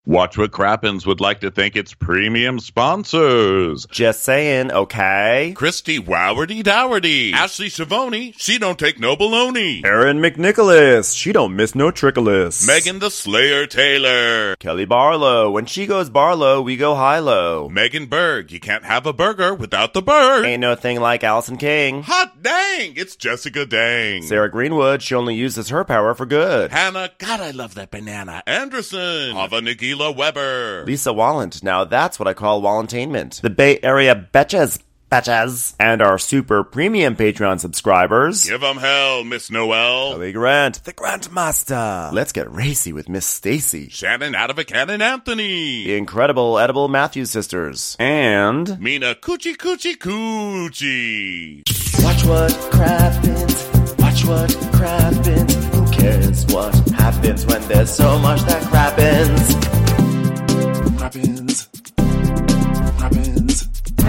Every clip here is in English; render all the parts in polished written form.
Watch What Crappens would like to thank its premium sponsors. Just saying, okay? Christy Wowardy Dowardy. Ashley Shavoni, she don't take no baloney. Erin McNicholas, she don't miss no trickolas. Megan the Slayer Taylor. Kelly Barlow, when she goes Barlow, we go high-low. Megan Berg, you can't have a burger without the bird. Ain't no thing like Allison King. Hot dang, it's Jessica Dang. Sarah Greenwood, she only uses her power for good. Hannah, God, I love that banana. Anderson. Hava Nagila Weber. Lisa Wallant, now that's what I call Wallantainment. The Bay Area Betches. And our super premium Patreon subscribers. Give 'em hell, Miss Noel. Kelly Grant, the Grantmaster. Let's get racy with Miss Stacy. Shannon Out of a Cannon Anthony. The incredible Edible Matthews sisters. And Mina Coochie Coochie Coochie. Watch what crappens. Watch what crappens. Who cares what happens when there's so much that crappens? Crappens. Crappens.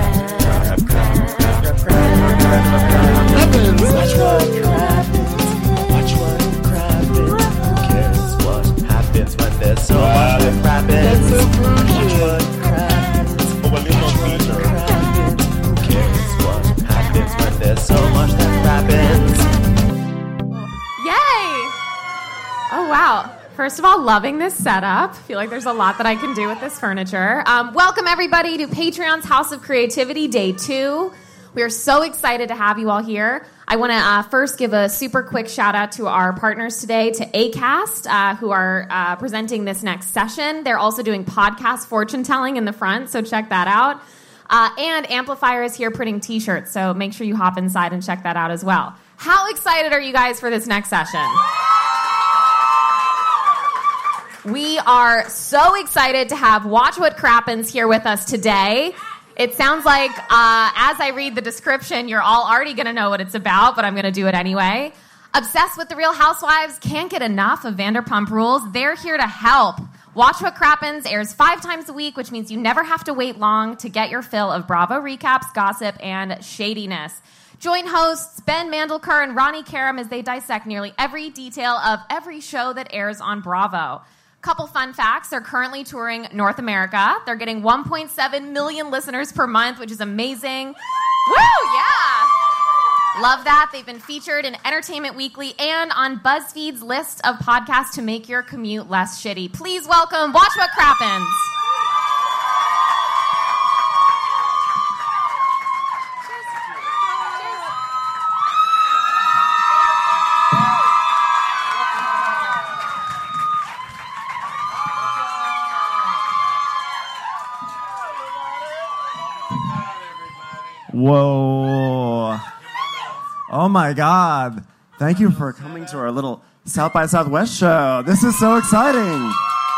Watch what crappens. Watch what crappens. Who cares what happens when there's so much that crappens? Watch what crappens. Watch what crappens. Who cares what happens when there's so much that crappens? Yay! Oh, wow. First of all, loving this setup. Feel like there's a lot that I can do with this furniture. Welcome, everybody, to Patreon's House of Creativity, Day 2. We are so excited to have you all here. I want to first give a super quick shout-out to our partners today, to Acast, who are presenting this next session. They're also doing podcast fortune-telling in the front, so check that out. And Amplifier is here printing T-shirts, so make sure you hop inside and check that out as well. How excited are you guys for this next session? We are so excited to have Watch What Crappens here with us today. It sounds like, as I read the description, you're all already going to know what it's about, but I'm going to do it anyway. Obsessed with The Real Housewives, can't get enough of Vanderpump Rules. They're here to help. Watch What Crappens airs 5 times a week, which means you never have to wait long to get your fill of Bravo recaps, gossip, and shadiness. Join hosts Ben Mandelker and Ronnie Karam as they dissect nearly every detail of every show that airs on Bravo. Couple fun facts. They're currently touring North America. They're getting 1.7 million listeners per month, which is amazing. Woo, yeah. Love that. They've been featured in Entertainment Weekly and on BuzzFeed's list of podcasts to make your commute less shitty. Please welcome Watch What Crappens. Whoa. Oh my God. Thank you for coming to our little South by Southwest show. This is so exciting.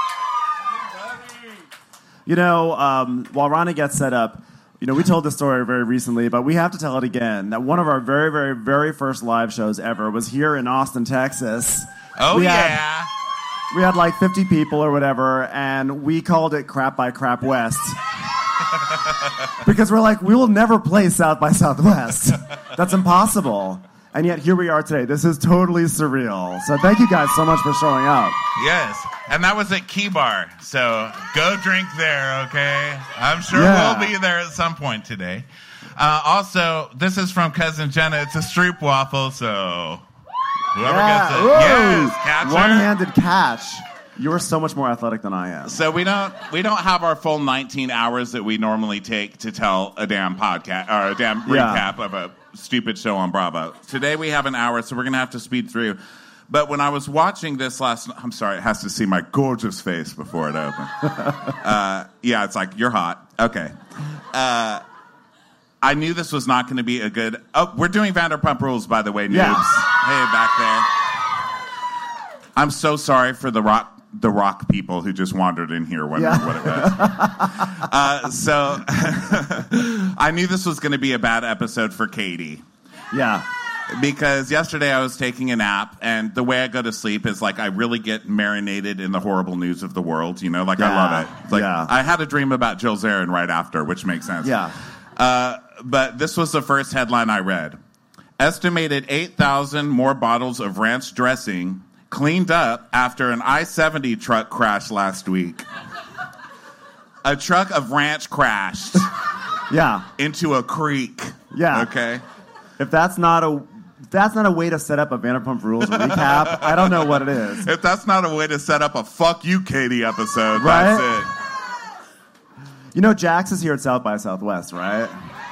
You know, while Ronnie gets set up, you know, we told this story very recently, but we have to tell it again. That one of our very, very, very first live shows ever was here in Austin, Texas. We had like 50 people or whatever, and we called it Crap by Crap West. Because we're like, we will never play South by Southwest. That's impossible. And yet here we are today. This is totally surreal. So thank you guys so much for showing up. Yes. And that was at Key Bar. So go drink there, okay? I'm sure we'll be there at some point today. Also, this is from Cousin Jenna. It's a Stroop waffle, so whoever gets it. Whoa. Yes, catcher. One-handed catch. You're so much more athletic than I am. So we don't have our full 19 hours that we normally take to tell a damn podcast or a damn recap of a stupid show on Bravo. Today we have an hour, so we're going to have to speed through. But when I was watching this last night, I'm sorry, it has to see my gorgeous face before it opens. Yeah, it's like, you're hot. Okay. I knew this was not going to be a good... Oh, we're doing Vanderpump Rules, by the way, noobs. Yeah. Hey, back there. I'm so sorry for the rock people who just wandered in here wondering what it was. So I knew this was going to be a bad episode for Katie. Yeah. Because yesterday I was taking a nap, and the way I go to sleep is like I really get marinated in the horrible news of the world. You know, like I love it. It's like I had a dream about Jill Zarin right after, which makes sense. Yeah. But this was the first headline I read. Estimated 8,000 more bottles of ranch dressing cleaned up after an I-70 truck crash last week. A truck of ranch crashed Yeah. into a creek. Yeah. Okay? If that's not a way to set up a Vanderpump Rules recap, I don't know what it is. If that's not a way to set up a Fuck You, Katie episode, Right? that's it. You know, Jax is here at South by Southwest, right?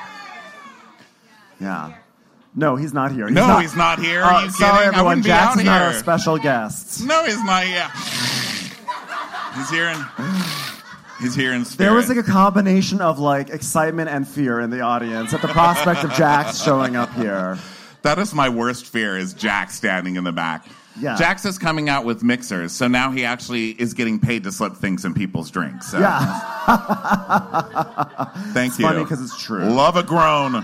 Yeah. No, he's not here. He's not here. Are you sorry, kidding? I everyone. wouldn't be Jax out is not here. our special guest. No, he's not here. He's here in spirit. There was like a combination of like excitement and fear in the audience at the prospect of Jax showing up here. That is my worst fear, is Jax standing in the back. Yeah. Jax is coming out with mixers, so now he actually is getting paid to slip things in people's drinks. So. Yeah. Thank you. Funny because it's true. Love a groan.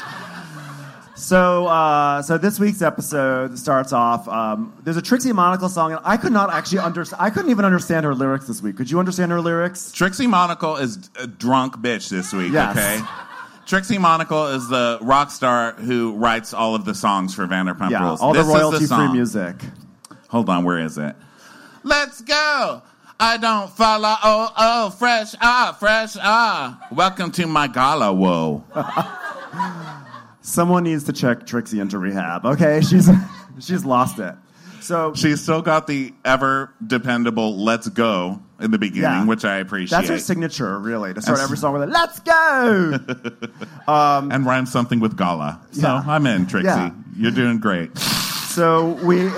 So this week's episode starts off. There's a Trixie Monocle song, and I could not actually understand. I couldn't even understand her lyrics this week. Could you understand her lyrics? Trixie Monocle is a drunk bitch this week, Yes. okay? Trixie Monocle is the rock star who writes all of the songs for Vanderpump Yeah, Rules. all the This is royalty-free song. music. Hold on, where is it? Let's go. I don't follow. Fresh. Welcome to my gala. Whoa. Someone needs to check Trixie into rehab. Okay, she's lost it. So She's still got the ever dependable "Let's go" in the beginning, Yeah. which I appreciate. that's her signature, really, to start every song with a "Let's go." And rhyme something with gala. So Yeah. I'm in, Trixie. Yeah. You're doing great. So we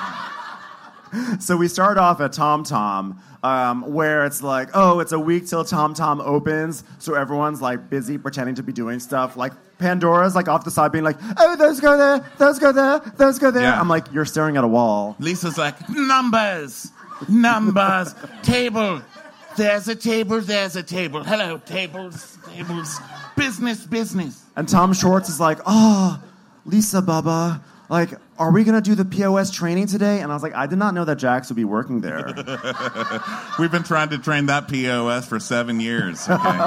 start off at Tom Tom, where it's like, oh, it's a week till Tom Tom opens, so everyone's like busy pretending to be doing stuff. Like Pandora's like off the side being like, oh, those go there, those go there, those go there. Yeah. I'm like, you're staring at a wall. Lisa's like, numbers, table. There's a table. Hello, tables. Business. And Tom Schwartz is like, oh, Lisa Bubba, like, are we going to do the POS training today? And I was like, I did not know that Jax would be working there. We've been trying to train that POS for 7 years. Okay.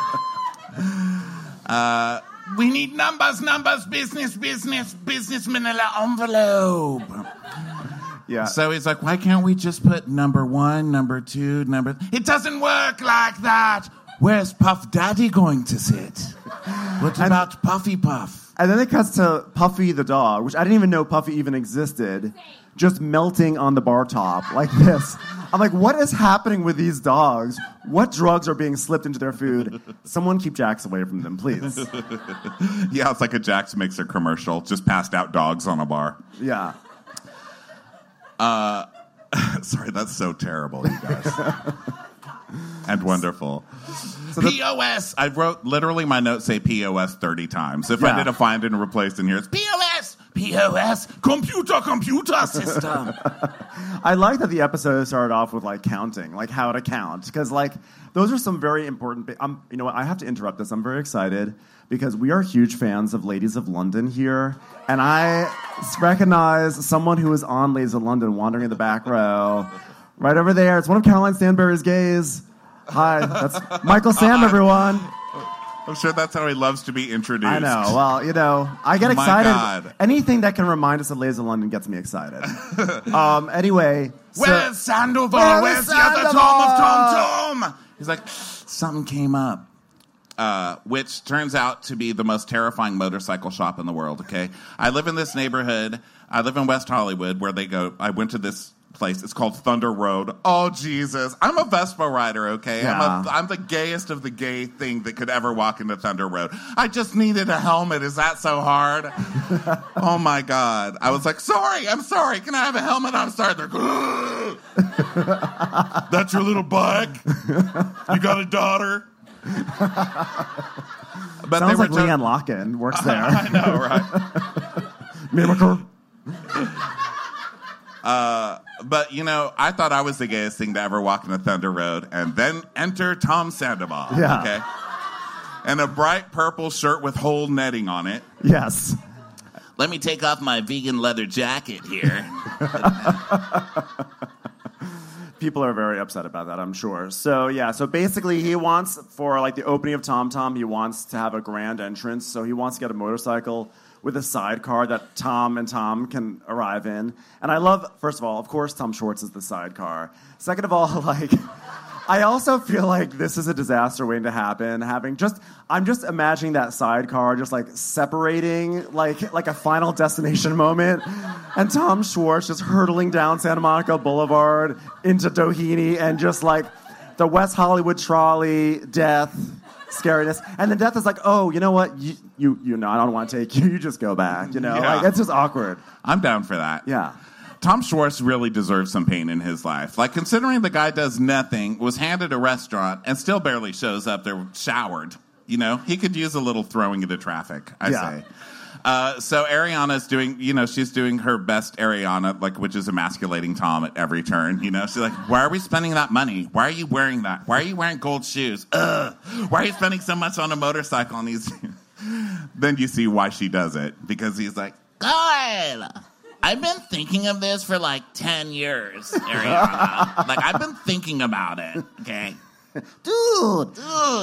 We need numbers, business, manila envelope. Yeah. So he's like, why can't we just put number 1, number 2, number... It doesn't work like that. Where's Puff Daddy going to sit? What about Puffy Puff? And then it cuts to Puffy the dog, which I didn't even know Puffy even existed, just melting on the bar top like this. I'm like, what is happening with these dogs? What drugs are being slipped into their food? Someone keep Jax away from them, please. Yeah, it's like a Jax Mixer commercial. Just passed out dogs on a bar. Yeah. Sorry, that's so terrible, you guys. And wonderful. So POS! I wrote, literally my notes say POS 30 times. If I did a find and replace in here, it's POS! POS! Computer system! I like that the episode started off with like counting, like how to count, because like those are some very important. You know what? I have to interrupt this. I'm very excited because we are huge fans of Ladies of London here, and I recognize someone who is on Ladies of London wandering in the back row, right over there. It's one of Caroline Stanbury's gays. Hi, that's Michael Sam, everyone. I'm sure that's how he loves to be introduced. I know. Well, you know, I get excited. God. Anything that can remind us of Ladies of London gets me excited. Anyway. Where's Sandoval? Where's the other Sandoval? Tom of Tom? He's like, something came up. Which turns out to be the most terrifying motorcycle shop in the world, okay? I live in this neighborhood. I live in West Hollywood where they go. I went to this place. It's called Thunder Road. Oh, Jesus. I'm a Vespa rider, okay? Yeah. I'm the gayest of the gay thing that could ever walk into Thunder Road. I just needed a helmet. Is that so hard? Oh, my God. I was like, I'm sorry. Can I have a helmet? I'm sorry. They're like, that's your little bike? You got a daughter? But Sounds like Leanne Locken works there. I know, right? Mimicker. But, you know, I thought I was the gayest thing to ever walk into Thunder Road. And then enter Tom Sandoval, okay? And a bright purple shirt with whole netting on it. Yes. Let me take off my vegan leather jacket here. People are very upset about that, I'm sure. So, yeah. So, basically, he wants, for, like, the opening of Tom Tom, he wants to have a grand entrance. So, he wants to get a motorcycle with a sidecar that Tom and Tom can arrive in. And I love, first of all, of course, Tom Schwartz is the sidecar. Second of all, like, I also feel like this is a disaster waiting to happen. I'm just imagining that sidecar just like separating, like a Final Destination moment, and Tom Schwartz just hurtling down Santa Monica Boulevard into Doheny, and just like the West Hollywood trolley, death, scariness, and then death is like, oh, you know what, you know, I don't want to take you. You just go back. You know, like it's just awkward. I'm down for that. Yeah. Tom Schwartz really deserves some pain in his life. Like, considering the guy does nothing, was handed a restaurant, and still barely shows up there showered. You know, he could use a little throwing into traffic, I say. So Ariana's doing, you know, she's doing her best Ariana, like, which is emasculating Tom at every turn. You know, she's like, why are we spending that money? Why are you wearing that? Why are you wearing gold shoes? Why are you spending so much on a motorcycle? And then you see why she does it, because he's like, God, I've been thinking of this for like 10 years, Ariana. Like, I've been thinking about it, okay? Dude,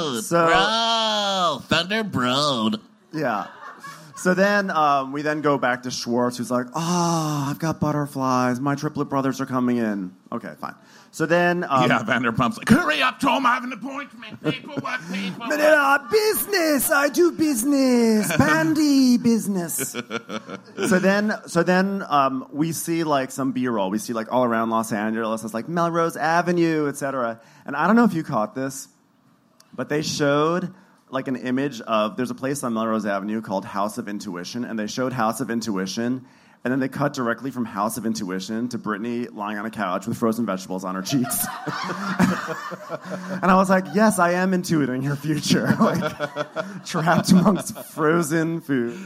bro, Thunder Broad. Yeah. So then we then go back to Schwartz, who's like, I've got butterflies. My triplet brothers are coming in. Okay, fine. So then... Vanderpump's like, hurry up, Tom, I have an appointment. Paperwork. Business, I do business. Bandy business. So then we see like some B-roll. We see like all around Los Angeles. It's like Melrose Avenue, etc. And I don't know if you caught this, but they showed like an image of, there's a place on Melrose Avenue called House of Intuition, and they showed House of Intuition, and then they cut directly from House of Intuition to Britney lying on a couch with frozen vegetables on her cheeks. And I was like, yes, I am intuiting your future. Like, trapped amongst frozen food.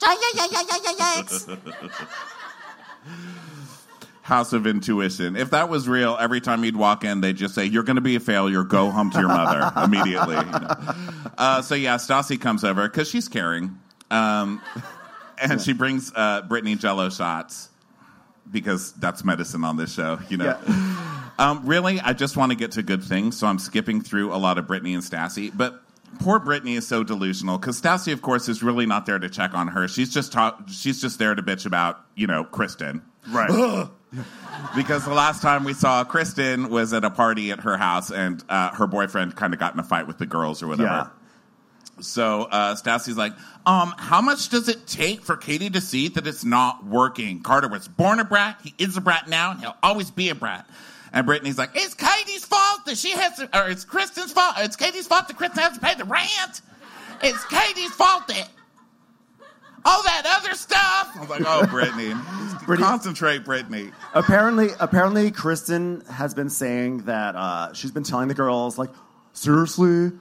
House of Intuition. If that was real, every time you'd walk in, they'd just say, you're going to be a failure, go home to your mother immediately. You know? So yeah, Stassi comes over because she's caring. And she brings Britney Jell-O shots because that's medicine on this show, you know. Yeah. Really, I just want to get to good things, so I'm skipping through a lot of Britney and Stassi. But poor Britney is so delusional because Stassi, of course, is really not there to check on her. She's just there to bitch about, you know, Kristen. Right. Because the last time we saw Kristen was at a party at her house, and her boyfriend kind of got in a fight with the girls or whatever. Yeah. So Stassi's like, how much does it take for Katie to see that it's not working? Carter was born a brat, he is a brat now, and he'll always be a brat. And Brittany's like, it's Katie's fault that she has to, or it's Kristen's fault, it's Katie's fault that Kristen has to pay the rent. It's Katie's fault that all that other stuff. I was like, oh, Brittany. Concentrate, Brittany. Apparently, Kristen has been saying that she's been telling the girls, like, seriously,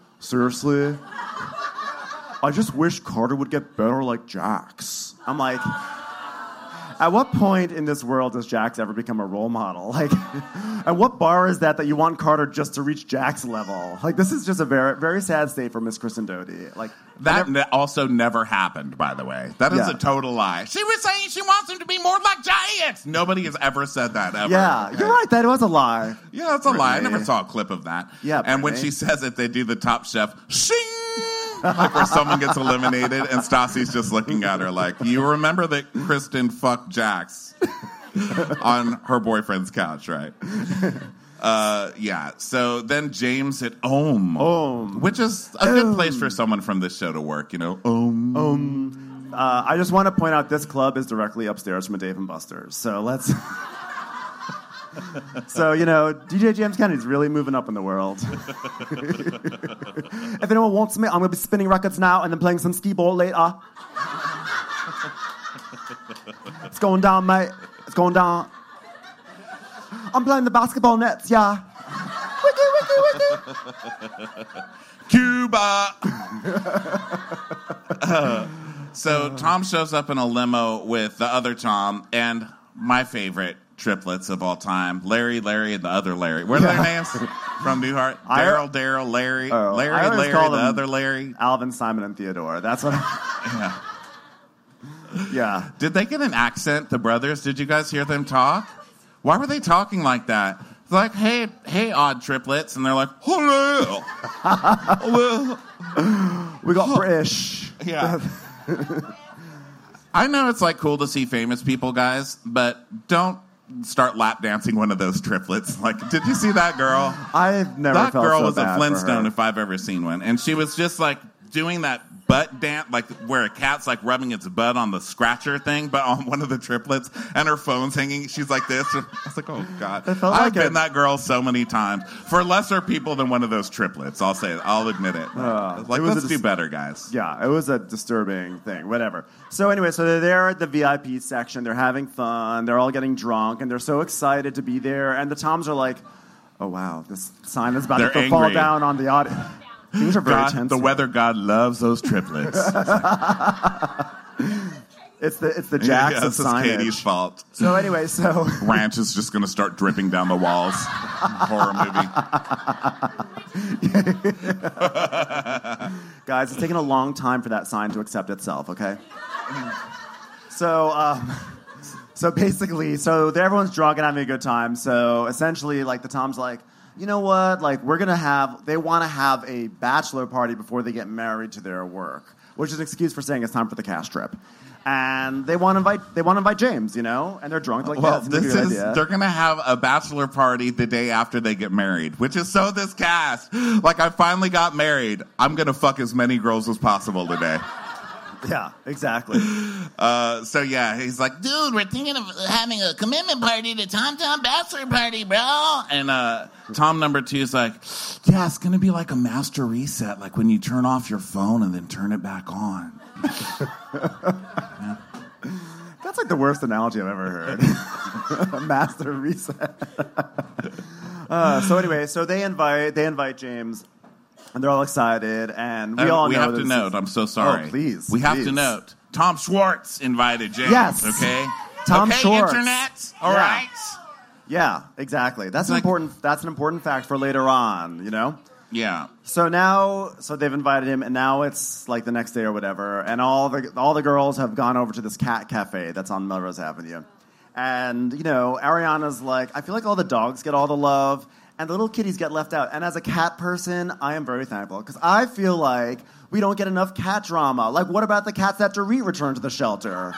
I just wish Carter would get better like Jax. I'm like, at what point in this world does Jax ever become a role model? Like, at what bar is that you want Carter just to reach Jax level? Like, this is just a very, very sad state for Miss Kristen Doute. Like, that also never happened, by the way. That is a total lie. She was saying she wants him to be more like Jax. Nobody has ever said that ever. Yeah, okay. You're right. That was a lie. Yeah, that's a lie. I never saw a clip of that. Yeah, and when she says it, they do the Top Chef shing. Like where someone gets eliminated, and Stassi's just looking at her like, you remember that Kristen fucked Jax on her boyfriend's couch, right? Yeah. So then James at Ohm. Which is a good place for someone from this show to work, you know? I just want to point out this club is directly upstairs from a Dave & Buster's. So let's... So, you know, DJ James Kennedy's really moving up in the world. If anyone wants me, I'm going to be spinning records now and then playing some skee ball later. It's going down, mate. It's going down. I'm playing the basketball nets, yeah. Wiki. Cuba! So Tom shows up in a limo with the other Tom and my favorite triplets of all time, Larry, and the other Larry. What are their names from Newhart? Daryl, Larry, Larry, the other Larry. Alvin, Simon, and Theodore. That's what Yeah. Did they get an accent, the brothers? Did you guys hear them talk? Why were they talking like that? It's like, hey, odd triplets. And they're like, hello. We got British. Yeah. I know it's like cool to see famous people, guys, but don't start lap dancing one of those triplets. Like, did you see that girl? I've never That felt girl so was a bad for Flintstone her. if I've ever seen one. And she was just like doing that butt dance, like where a cat's like rubbing its butt on the scratcher thing, but on one of the triplets, and her phone's hanging. She's like this. I was like, oh God. I've been that girl so many times for lesser people than one of those triplets. I'll say it. I'll admit it. Let's do better, guys. Yeah, it was a disturbing thing. Whatever. So anyway, so they're there at the VIP section. They're having fun. They're all getting drunk, and they're so excited to be there. And the Toms are like, oh, wow, this sign is about to fall down on the audience. Things are very tense. The weather god loves those triplets. It's the jacks of signage. It's Katie's fault. So anyway, Ranch is just going to start dripping down the walls. Horror movie. Guys, it's taking a long time for that sign to accept itself. Okay. So basically, everyone's drunk and having a good time. So essentially, like the Tom's like, you know what? Like they want to have a bachelor party before they get married to their work, which is an excuse for saying it's time for the cash trip. And they want to invite James, you know, and they're drunk. They're like, they're going to have a bachelor party the day after they get married, which is so this cast. Like, I finally got married. I'm going to fuck as many girls as possible today. Yeah, exactly. He's like, dude, we're thinking of having a commitment party, the Tom bachelor party, bro. And Tom number 2 is like, yeah, it's going to be like a master reset, like when you turn off your phone and then turn it back on. Yeah. That's like the worst analogy I've ever heard. A master reset. So they invite James. And they're all excited, and we have to note. I'm so sorry. Oh, please. We have to note. Tom Schwartz invited James. Yes. Okay. Tom Schwartz. Internet. All right. Yeah, exactly. That's an important fact for later on. You know. Yeah. So they've invited him, and now it's like the next day or whatever, and all the girls have gone over to this cat cafe that's on Melrose Avenue, and you know Ariana's like, I feel like all the dogs get all the love. And the little kitties get left out. And as a cat person, I am very thankful. Because I feel like we don't get enough cat drama. Like, what about the cats that Dorit returned to the shelter?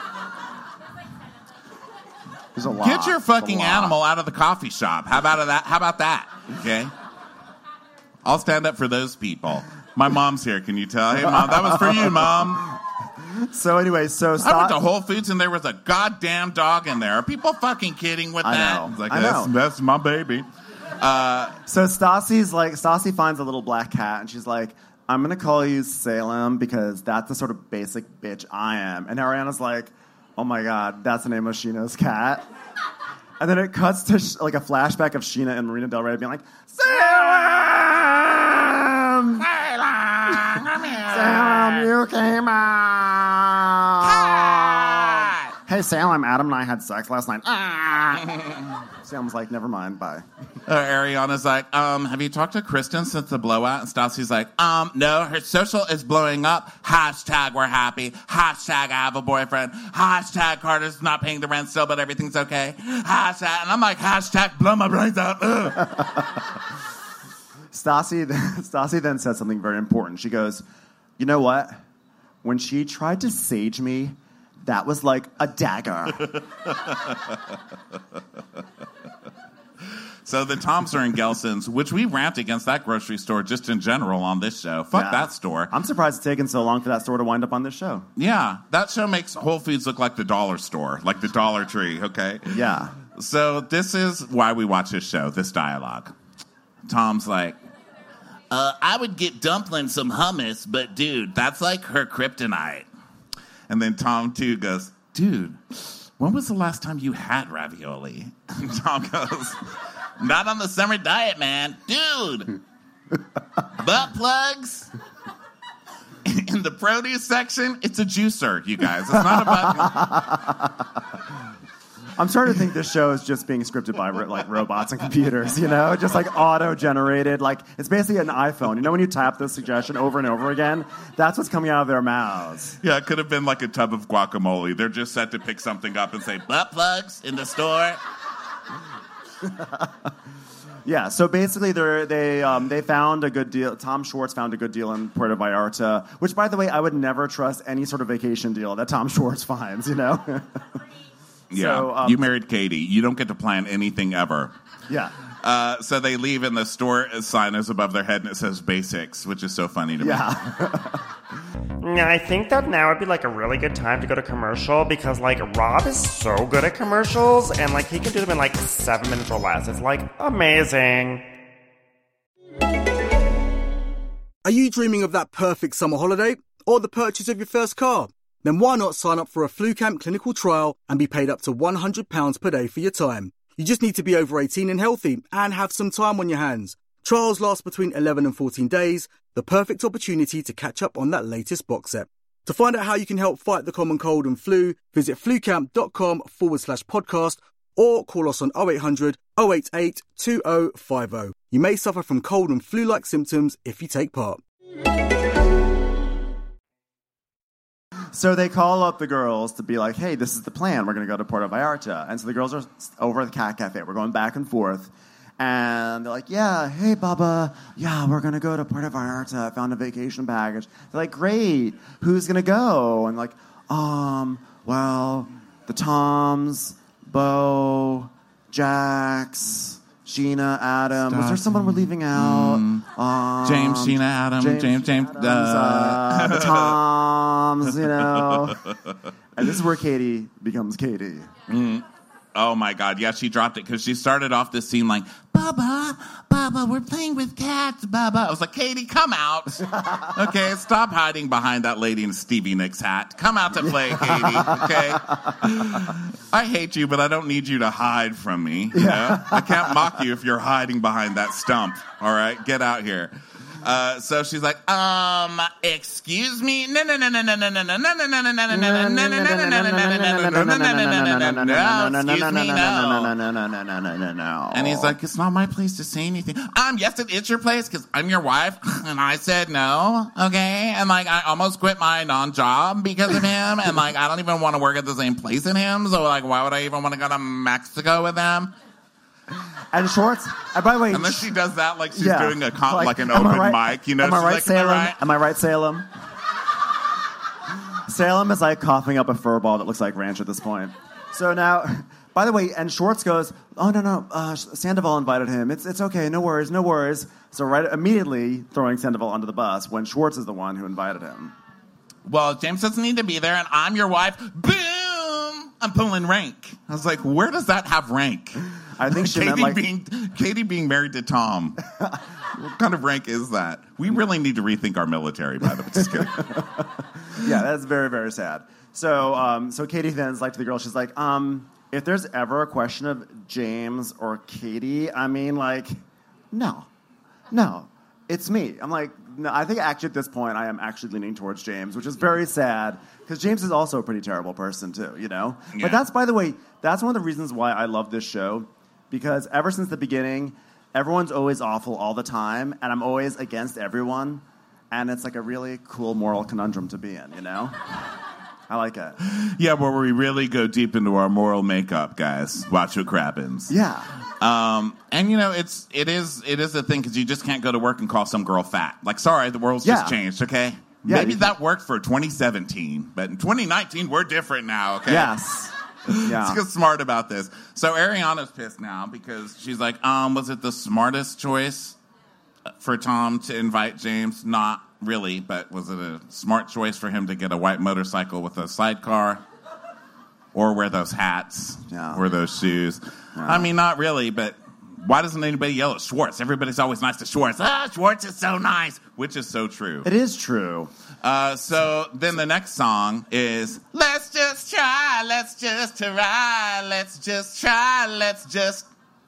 There's a lot. Get your fucking animal out of the coffee shop. How about that? Okay? I'll stand up for those people. My mom's here. Can you tell? Hey, Mom, that was for you, Mom. So anyway, I went to Whole Foods and there was a goddamn dog in there. Are people fucking kidding with that? I know. It's like, I know. That's my baby. So Stassi finds a little black cat, and she's like, I'm going to call you Salem because that's the sort of basic bitch I am. And Ariana's like, oh my God, that's the name of Sheena's cat. And then it cuts to like a flashback of Sheena and Marina Del Rey being like, Salem! Salem, you came out! Hey, Salem, Adam and I had sex last night. Salem's like, never mind, bye. Ariana's like, have you talked to Kristen since the blowout? And Stassi's like, no, her social is blowing up. Hashtag we're happy. Hashtag I have a boyfriend. Hashtag Carter's not paying the rent still, but everything's okay. Hashtag, and I'm like, hashtag blow my brains out. Stassi then said something very important. She goes, you know what? When she tried to sage me, that was like a dagger. So the Toms are in Gelson's, which we rant against that grocery store just in general on this show. Fuck that store. I'm surprised it's taken so long for that store to wind up on this show. Yeah, that show makes Whole Foods look like the dollar store, like the Dollar Tree, okay? Yeah. So this is why we watch this show, this dialogue. Tom's like, I would get Dumpling some hummus, but dude, that's like her kryptonite. And then Tom, too, goes, dude, when was the last time you had ravioli? And Tom goes, not on the summer diet, man. Dude, butt plugs. In the produce section, it's a juicer, you guys. It's not a butt. I'm starting to think this show is just being scripted by like robots and computers, you know, just like auto-generated. Like it's basically an iPhone. You know, when you tap the suggestion over and over again, that's what's coming out of their mouths. Yeah, it could have been like a tub of guacamole. They're just set to pick something up and say butt plugs in the store. Yeah, so basically they found a good deal. Tom Schwartz found a good deal in Puerto Vallarta, which, by the way, I would never trust any sort of vacation deal that Tom Schwartz finds, you know? Yeah, So, you married Katie. You don't get to plan anything ever. Yeah. So they leave, and the store sign is above their head, and it says Basics, which is so funny to me. Yeah. Yeah, I think that now would be like a really good time to go to commercial because like Rob is so good at commercials and like he can do them in like 7 minutes or less. It's like amazing. Are you dreaming of that perfect summer holiday or the purchase of your first car? Then why not sign up for a FluCamp clinical trial and be paid up to £100 per day for your time? You just need to be over 18 and healthy and have some time on your hands. Trials last between 11 and 14 days, the perfect opportunity to catch up on that latest box set. To find out how you can help fight the common cold and flu, visit flucamp.com/podcast or call us on 0800 088 2050. You may suffer from cold and flu-like symptoms if you take part. So they call up the girls to be like, hey, this is the plan. We're going to go to Puerto Vallarta. And so the girls are over at the Cat Cafe. We're going back and forth. And they're like, yeah, hey, Bubba. Yeah, we're going to go to Puerto Vallarta. I found a vacation package. They're like, great. Who's going to go? And like, well, the Toms, Bo, Jax, Sheena, Adam. Was there someone we're leaving out? James, Sheena, Adam, James, the Toms, you know. And this is where Katie becomes Katie. Oh, my God. Yeah, she dropped it because she started off this scene like, Bubba, we're playing with cats, Bubba. I was like, Katie, come out. Okay, stop hiding behind that lady in Stevie Nicks hat. Come out to play, Katie, okay? I hate you, but I don't need you to hide from me. You know? I can't mock you if you're hiding behind that stump, all right? Get out here. So she's like, excuse me? No, excuse me, no. And he's like, it's not my place to say anything. Yes, it is your place, because I'm your wife, and I said no, okay? And, like, I almost quit my non-job because of him, and, like, I don't even want to work at the same place in him, so, like, why would I even want to go to Mexico with him? And Schwartz, by the way... Unless she does that like she's doing an open mic, you know? Am I right, like, Salem? Am I right, Salem? Salem is like coughing up a fur ball that looks like ranch at this point. So now, by the way, and Schwartz goes, oh, no, Sandoval invited him. It's okay, no worries. So right immediately throwing Sandoval under the bus when Schwartz is the one who invited him. Well, James doesn't need to be there, and I'm your wife. Boom! I'm pulling rank. I was like, where does that have rank? I think she meant like... Katie being married to Tom. What kind of rank is that? We really need to rethink our military, by the way. Just kidding. Yeah, that's very, very sad. So Katie then's like to the girl, she's like, if there's ever a question of James or Katie, I mean, like, no, it's me. I'm like, no, I think actually at this point I am actually leaning towards James, which is very sad because James is also a pretty terrible person too, you know? Yeah. But that's, by the way, that's one of the reasons why I love this show, because ever since the beginning, everyone's always awful all the time, and I'm always against everyone, and it's like a really cool moral conundrum to be in, you know? I like it. Yeah, where we really go deep into our moral makeup, guys. Watch what crappens. Yeah. And you know, it is a thing because you just can't go to work and call some girl fat. Like, sorry, the world's just changed, okay? Yeah, maybe that worked for 2017, but in 2019, we're different now, okay? Yes. Yeah. Let's get smart about this. So Ariana's pissed now because she's like, was it the smartest choice for Tom to invite James? Not really, but was it a smart choice for him to get a white motorcycle with a sidecar? Or wear those hats? Yeah. Wear those shoes? Yeah. I mean, not really, but why doesn't anybody yell at Schwartz? Everybody's always nice to Schwartz. Schwartz is so nice, which is so true. It is true. So then the next song is, let's just try, let's just try, let's just try, let's just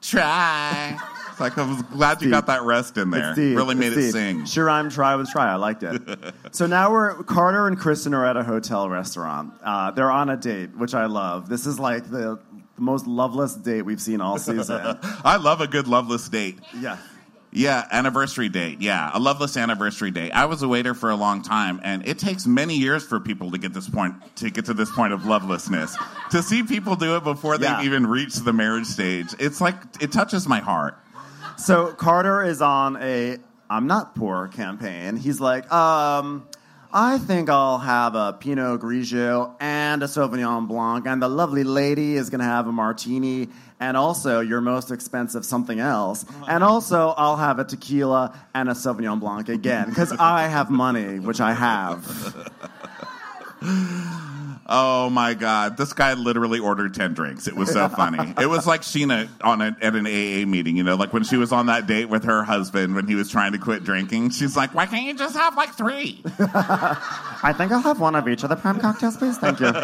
try. It's like, I was glad you got that rest in there. Really made it sing. Sure, I'm try with try. I liked it. So now Carter and Kristen are at a hotel restaurant. They're on a date, which I love. This is like the most loveless date we've seen all season. I love a good loveless date. Yeah. Yeah, anniversary date. Yeah, a loveless anniversary date. I was a waiter for a long time, and it takes many years for people to get to this point of lovelessness. To see people do it before they've even reached the marriage stage, it's like, it touches my heart. So Carter is on a I'm not poor campaign. He's like, I think I'll have a Pinot Grigio and a Sauvignon Blanc, and the lovely lady is going to have a martini, and also your most expensive something else. And also, I'll have a tequila and a Sauvignon Blanc again, because I have money, which I have. Oh, my God. This guy literally ordered 10 drinks. It was so funny. It was like Sheena at an AA meeting, like when she was on that date with her husband when he was trying to quit drinking. She's like, why can't you just have like 3? I think I'll have one of each of the prime cocktails, please. Thank you.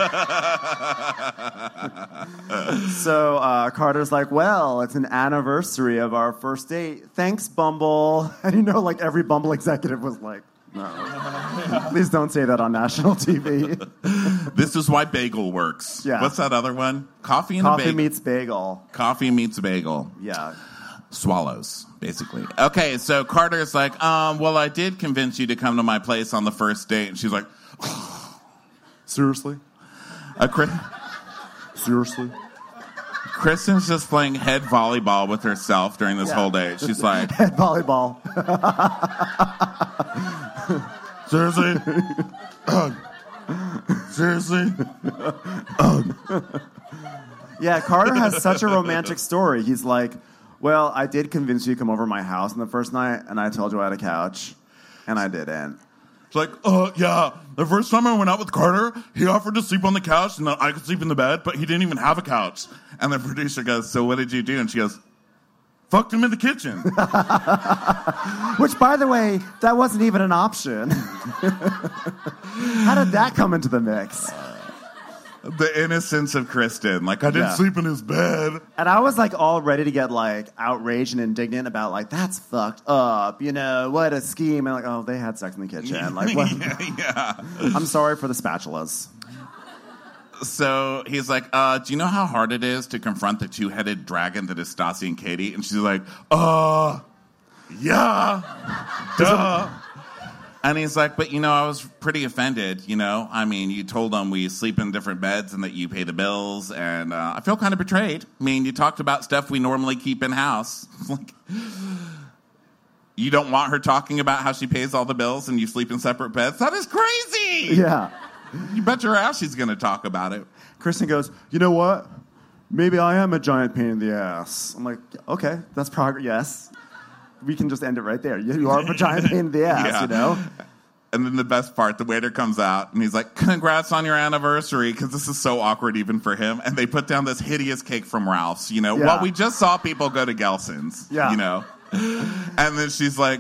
So Carter's like, well, it's an anniversary of our first date. Thanks, Bumble. And like every Bumble executive was like, no. Please don't say that on national TV. This is why bagel works. Yeah. What's that other one? Coffee meets bagel. Coffee meets bagel. Yeah. Swallows, basically. Okay, so Carter's like, well, I did convince you to come to my place on the first date. And she's like, seriously? Seriously? Kristen's just playing head volleyball with herself during this whole day. She's like... Head volleyball. Seriously? Seriously? Yeah, Carter has such a romantic story. He's like, well, I did convince you to come over to my house on the first night, and I told you I had a couch, and I didn't. It's like, yeah, the first time I went out with Carter, he offered to sleep on the couch, and I could sleep in the bed, but he didn't even have a couch. And the producer goes, so what did you do? And she goes, fucked him in the kitchen. Which, by the way, that wasn't even an option. How did that come into the mix? The innocence of Kristen. Like, I didn't sleep in his bed. And I was, all ready to get, outraged and indignant about, that's fucked up. What a scheme. And, oh, they had sex in the kitchen. What? Yeah. I'm sorry for the spatulas. So he's like, do you know how hard it is to confront the two-headed dragon that is Stassi and Katie? And she's like, yeah, duh. And he's like, but, I was pretty offended, I mean, you told them we sleep in different beds and that you pay the bills, and I feel kind of betrayed. I mean, you talked about stuff we normally keep in-house. Like, you don't want her talking about how she pays all the bills and you sleep in separate beds? That is crazy! Yeah. You bet your ass she's going to talk about it. Kristen goes, you know what? Maybe I am a giant pain in the ass. I'm like, okay, that's progress. Yes. We can just end it right there. You are a giant pain in the ass, And then the best part, the waiter comes out, and he's like, congrats on your anniversary, because this is so awkward even for him. And they put down this hideous cake from Ralph's, Well, we just saw people go to Gelson's, And then she's like,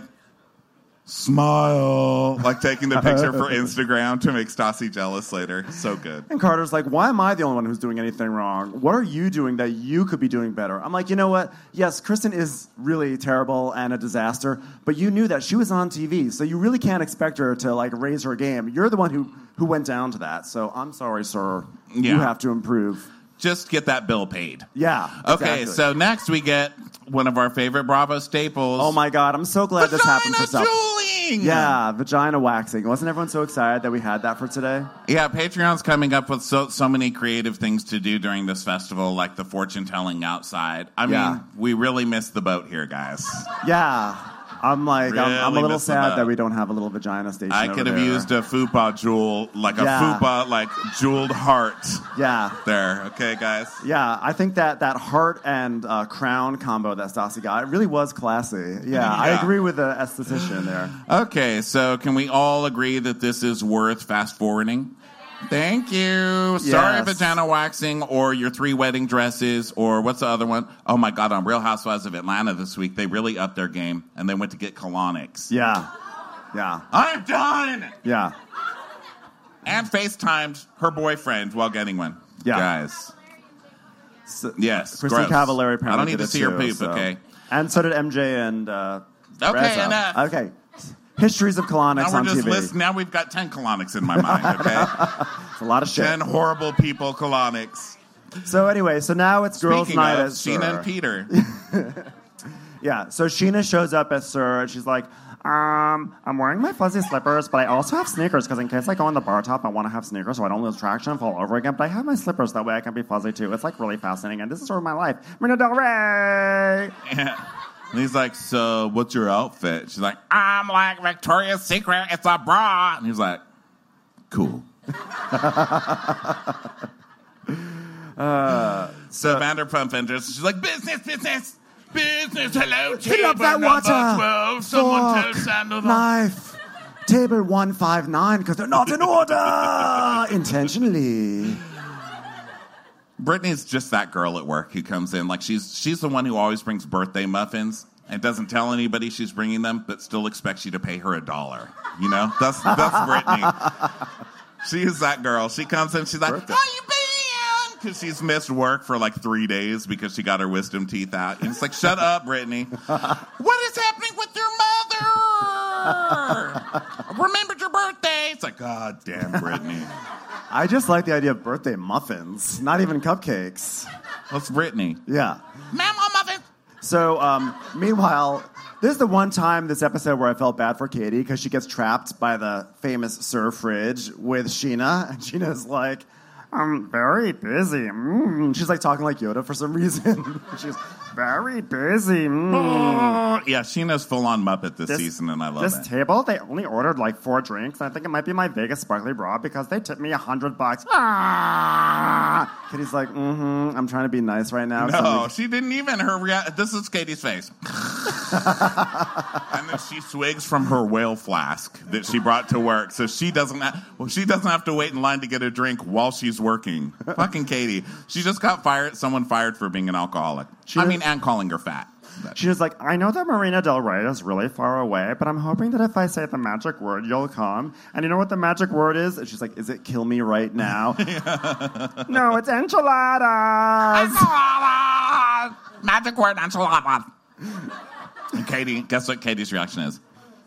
smile, taking the picture for Instagram to make Stassi jealous later. So good. And Carter's like, why am I the only one who's doing anything wrong? What are you doing that you could be doing better? I'm like, you know what? Yes, Kristen is really terrible and a disaster, but you knew that she was on TV, so you really can't expect her to raise her game. You're the one who went down to that. So I'm sorry, sir. You have to improve. Just get that bill paid. Yeah. Okay, so next we get one of our favorite Bravo staples. Oh my God, I'm so glad this happened for Vagina jeweling! Yeah, vagina waxing. Wasn't everyone so excited that we had that for today? Yeah, Patreon's coming up with so many creative things to do during this festival, like the fortune telling outside. I mean, we really missed the boat here, guys. Yeah. I'm like, really I'm a little sad that we don't have a little vagina station. I could have used a fupa jewel, a fupa, jeweled heart. Yeah. There. Okay, guys? Yeah, I think that heart and crown combo that Stassi got, it really was classy. Yeah, I agree with the esthetician there. Okay, so can we all agree that this is worth fast-forwarding? Thank you. Yes. Sorry, vagina waxing, or your 3 wedding dresses, or what's the other one? Oh, my God, on Real Housewives of Atlanta this week, they really upped their game, and they went to get colonics. Yeah. Yeah. I'm done! Yeah. And FaceTimed her boyfriend while getting one. Yeah. Guys. So, yes, Kristen Cavallari apparently I don't need to see her poop, so. Okay? And so did MJ and Okay, Reza. enough. Okay. Histories of colonics on TV. Now we've got 10 colonics in my mind, okay? It's a lot of shit. 10 horrible people colonics. So anyway, now it's girls' night at Sheena and Peter. Yeah, so Sheena shows up at Sir, and she's like, I'm wearing my fuzzy slippers, but I also have sneakers, because in case I go on the bar top, I want to have sneakers so I don't lose traction and fall over again, but I have my slippers, that way I can be fuzzy too. It's really fascinating, and this is sort of my life. Marina Del Rey! Yeah. And he's like, so what's your outfit? She's like, I'm like Victoria's Secret, it's a bra. And he's like, Cool. So Vanderpump enters. She's like, business. Hello, Fill up table that number water. 12. Someone tell Fork, Sandal. knife. Table 159 because they're not in order intentionally. Brittany's just that girl at work who comes in. Like, she's the one who always brings birthday muffins and doesn't tell anybody she's bringing them, but still expects you to pay her $1. You know? That's Brittany. She is that girl. She comes in, she's like, Birthday. how you been? Because she's missed work for like 3 days because she got her wisdom teeth out. And it's like, shut up, Brittany. What is happening with your mother? Remembered your birthday. It's like, God damn, Brittany. I just like the idea of birthday muffins, not even cupcakes. That's Brittany. Yeah. Mama muffin. So, meanwhile, this is the one time this episode where I felt bad for Katie because she gets trapped by the famous Sir Fridge with Sheena, and Sheena's like, I'm very busy. She's like talking like Yoda for some reason. She's very busy. Yeah, Sheena's full-on Muppet this season, and I love it. This table, they only ordered like 4 drinks. I think it might be my Vegas sparkly bra because they tipped me $100. Katie's like, I'm trying to be nice right now. No, she didn't even. This is Katie's face. And then she swigs from her whale flask that she brought to work, so she doesn't have to wait in line to get a drink while she's working. Fucking Katie. She just got fired. Someone fired for being an alcoholic. And calling her fat. She was like, I know that Marina Del Rey is really far away, but I'm hoping that if I say the magic word, you'll come. And you know what the magic word is? And she's like, is it kill me right now? No, it's enchiladas. Enchiladas! Magic word, enchiladas. And Katie, guess what Katie's reaction is?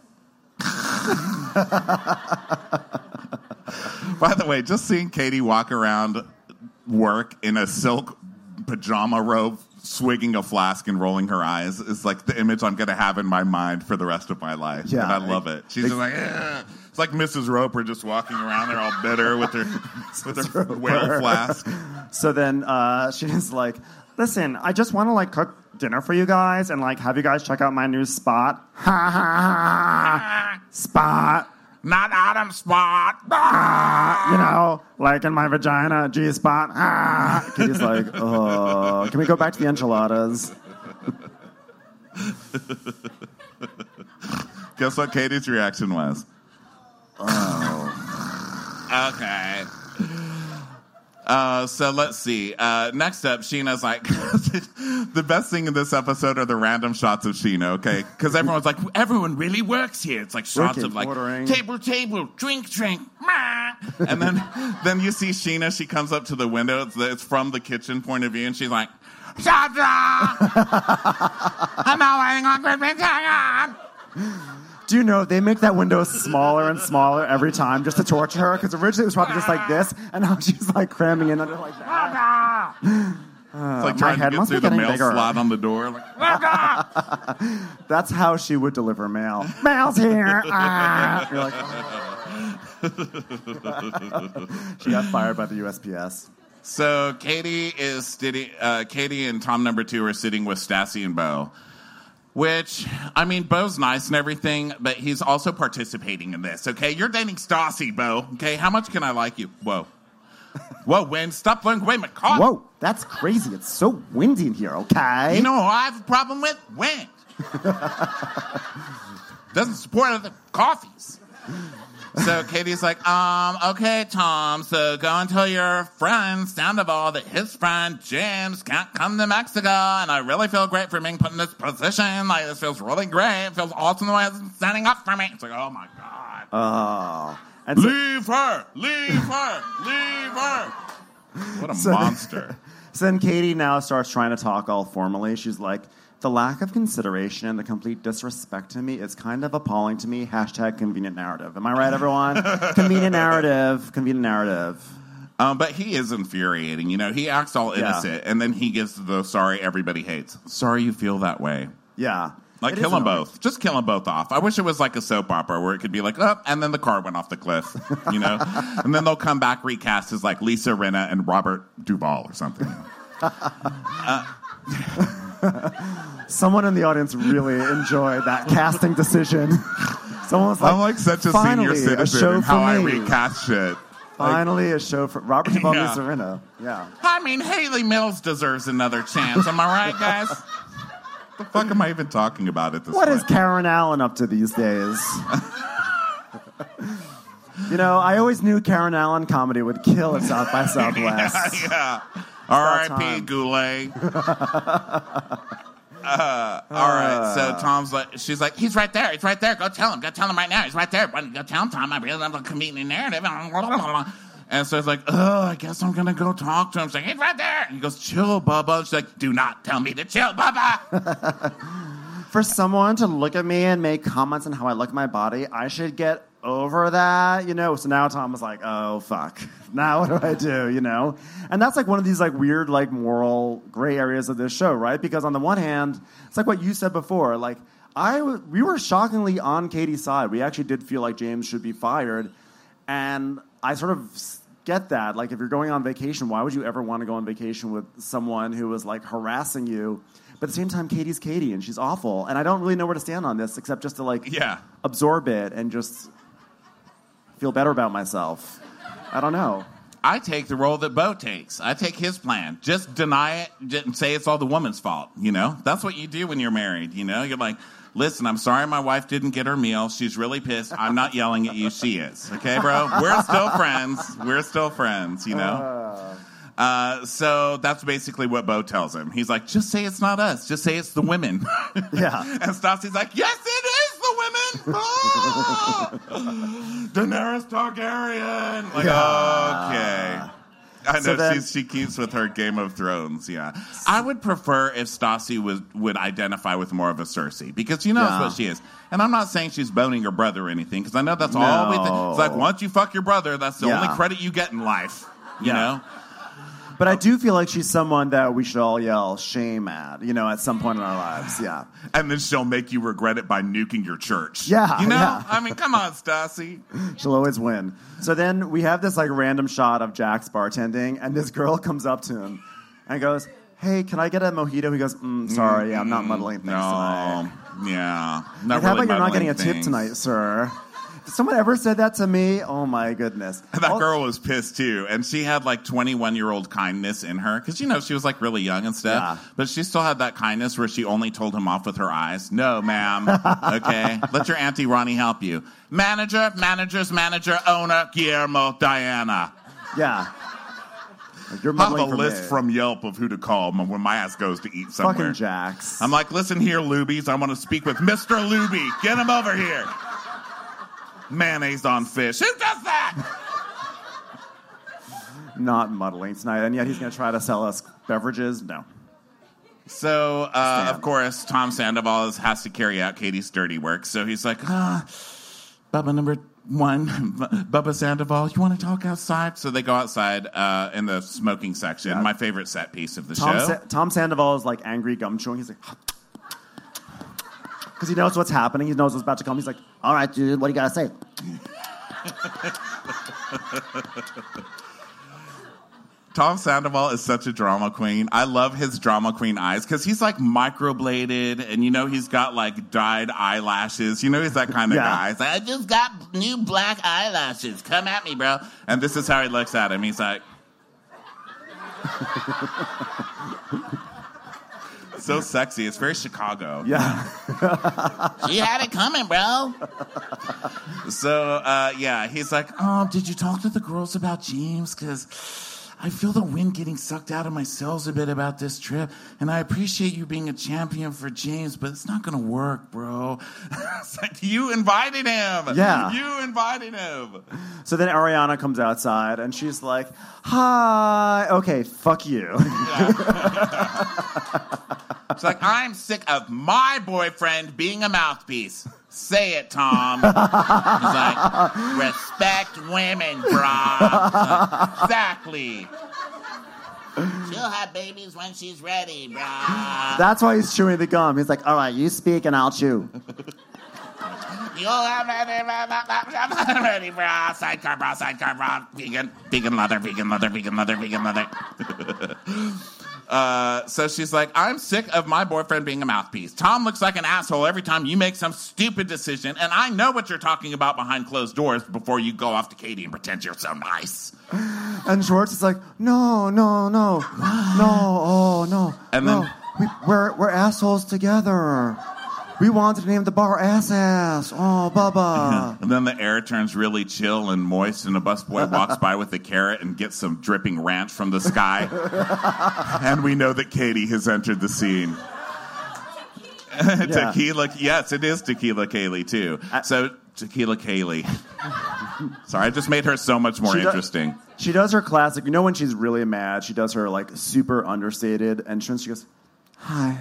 By the way, just seeing Katie walk around work in a silk pajama robe, swigging a flask and rolling her eyes is like the image I'm going to have in my mind for the rest of my life. Yeah, and I love it. She's just like, it's like Mrs. Roper just walking around there all bitter with her whale flask. So then she's like, listen, I just want to like cook dinner for you guys and like have you guys check out my new spot. Spot. Not Adam Spot. You know, like in my vagina, G-spot. Katie's like, oh, can we go back to the enchiladas? Guess what Katie's reaction was? Oh. Okay. So let's see. Next up, Sheena's like, the best thing in this episode are the random shots of Sheena, okay? Because everyone's like, everyone really works here. It's like shots of like, ordering. table, drink, and then you see Sheena, she comes up to the window. It's from the kitchen point of view, and she's like, Sandra! I'm not waiting on Christmas time. Do you know they make that window smaller and smaller every time just to torture her? Because originally it was probably just like this, and now she's like cramming in under like that. It's like trying to get through the mail slot on the door. Like, that's how she would deliver mail. Mail's here. You're like, she got fired by the USPS. So Katie and Tom number 2 are sitting with Stassi and Beau. Which, I mean, Beau's nice and everything, but he's also participating in this, okay? You're dating Stassi, Beau, okay? How much can I like you? Whoa, Win, stop blowing away my car. Whoa, that's crazy. It's so windy in here, okay? You know who I have a problem with? Wind. Doesn't support other coffees. So Katie's like, okay, Tom, so go and tell your friend Sandoval that his friend James can't come to Mexico, and I really feel great for being put in this position. Like, this feels really great. It feels awesome the way it's standing up for me. It's like, oh, my God. Oh. Leave her! What a monster. So then Katie now starts trying to talk all formally. She's like, the lack of consideration and the complete disrespect to me is kind of appalling to me. # convenient narrative. Am I right, everyone? Convenient narrative. But he is infuriating. You know, he acts all innocent, and then he gives the sorry everybody hates. Sorry you feel that way. Yeah. Like, kill them both. Just kill them both off. I wish it was like a soap opera where it could be like, oh, and then the car went off the cliff, you know? And then they'll come back recast as like Lisa Rinna and Robert Duvall or something. Someone in the audience really enjoyed that casting decision. Someone's like, I'm like such a finally, senior a citizen show in for how I me. recast shit. Finally, a show for Robert Duvall Yeah. Serena. Yeah. I mean, Haley Mills deserves another chance. Am I right, guys? The fuck am I even talking about at this What point? is Karen Allen up to these days? You know, I always knew Karen Allen comedy would kill at South by Southwest. Yeah. that R.I.P. time. Goulet. All right. So Tom's like, she's like, he's right there. He's right there. Go tell him. Go tell him right now. He's right there. Go tell him, Tom. I really love the comedian narrative. And so it's like, oh, I guess I'm going to go talk to him. She's like, he's right there. And he goes, chill, Bubba. She's like, do not tell me to chill, Bubba. For someone to look at me and make comments on how I look at my body, I should get over that, you know? So now Tom was like, oh, fuck. Now what do I do, you know? And that's like one of these like weird like moral gray areas of this show, right? Because on the one hand, it's like what you said before, like we were shockingly on Katie's side. We actually did feel like James should be fired. And I sort of get that. Like if you're going on vacation, why would you ever want to go on vacation with someone who was like harassing you? But at the same time, Katie's Katie, and she's awful. And I don't really know where to stand on this, except just to like absorb it and just feel better about myself. I don't know. I take the role that Bo takes. I take his plan. Just deny it and say it's all the woman's fault, you know? That's what you do when you're married, you know? You're like, listen, I'm sorry my wife didn't get her meal. She's really pissed. I'm not yelling at you. She is. Okay, bro? We're still friends. We're still friends, you know? So that's basically what Bo tells him. He's like, just say it's not us. Just say it's the women. Yeah. And Stassi's like, yes, it is the women. Oh! Daenerys Targaryen. Like, okay. I know she keeps with her Game of Thrones, yeah. I would prefer if Stassi would identify with more of a Cersei, because she knows what she is. And I'm not saying she's boning her brother or anything, because I know that's all we think. It's like, once you fuck your brother, that's the only credit you get in life, you know? But I do feel like she's someone that we should all yell shame at, you know, at some point in our lives, yeah. And then she'll make you regret it by nuking your church. Yeah. You know? Yeah. I mean, come on, Stassi. She'll always win. So then we have this like random shot of Jack's bartending, and this girl comes up to him and goes, hey, can I get a mojito? He goes, sorry, I'm not muddling things tonight. Yeah. Like, how about you're not getting a tip tonight, sir? Has someone ever said that to me? Oh, my goodness. That girl was pissed, too. And she had, like, 21-year-old kindness in her. Because, you know, she was, like, really young and stuff. Yeah. But she still had that kindness where she only told him off with her eyes. No, ma'am. Okay? Let your Auntie Ronnie help you. Manager's manager, owner, Guillermo, Diana. Yeah. You're I have a list from Yelp of who to call when my ass goes to eat somewhere. Fucking Jax. I'm like, listen here, Lubies. I want to speak with Mr. Luby. Get him over here. Mayonnaise on fish. Who does that? Not muddling tonight, and yet he's going to try to sell us beverages? No. So, of course, Tom Sandoval has to carry out Katie's dirty work. So he's like, Bubba number one, Bubba Sandoval, you want to talk outside? So they go outside in the smoking section. Yeah. My favorite set piece of the show. Tom Sandoval is like angry gum chewing. He's like... Because he knows what's happening. He knows what's about to come. He's like, all right, dude, what do you got to say? Tom Sandoval is such a drama queen. I love his drama queen eyes because he's like microbladed and, you know, he's got like dyed eyelashes. You know, he's that kind of guy. He's like, I just got new black eyelashes. Come at me, bro. And this is how he looks at him. He's like... So sexy. It's very Chicago. Yeah. She had it coming, bro. So, he's like, did you talk to the girls about James? Because I feel the wind getting sucked out of my sails a bit about this trip. And I appreciate you being a champion for James, but it's not going to work, bro. It's like, you invited him. Yeah. You invited him. So then Ariana comes outside, and she's like, hi. Okay, fuck you. It's like, I'm sick of my boyfriend being a mouthpiece. Say it, Tom. He's like, respect women, brah. Exactly. She'll have babies when she's ready, brah. That's why he's chewing the gum. He's like, all right, you speak and I'll chew. You'll have ready, brah. Sidecar, brah. Vegan leather. So she's like, I'm sick of my boyfriend being a mouthpiece. Tom looks like an asshole every time you make some stupid decision, and I know what you're talking about behind closed doors before you go off to Katie and pretend you're so nice. And Schwartz is like, no, oh, no. And no. then... We're assholes together. We wanted to name the bar Ass. Oh, Bubba. And then the air turns really chill and moist, and a busboy walks by with a carrot and gets some dripping ranch from the sky. And we know that Katie has entered the scene. Yeah. Tequila, yes, it is Tequila Kaylee, too. So, Tequila Kaylee. Sorry, I just made her so much more interesting. She does her classic, when she's really mad, she does her, super understated entrance. She goes, Hi.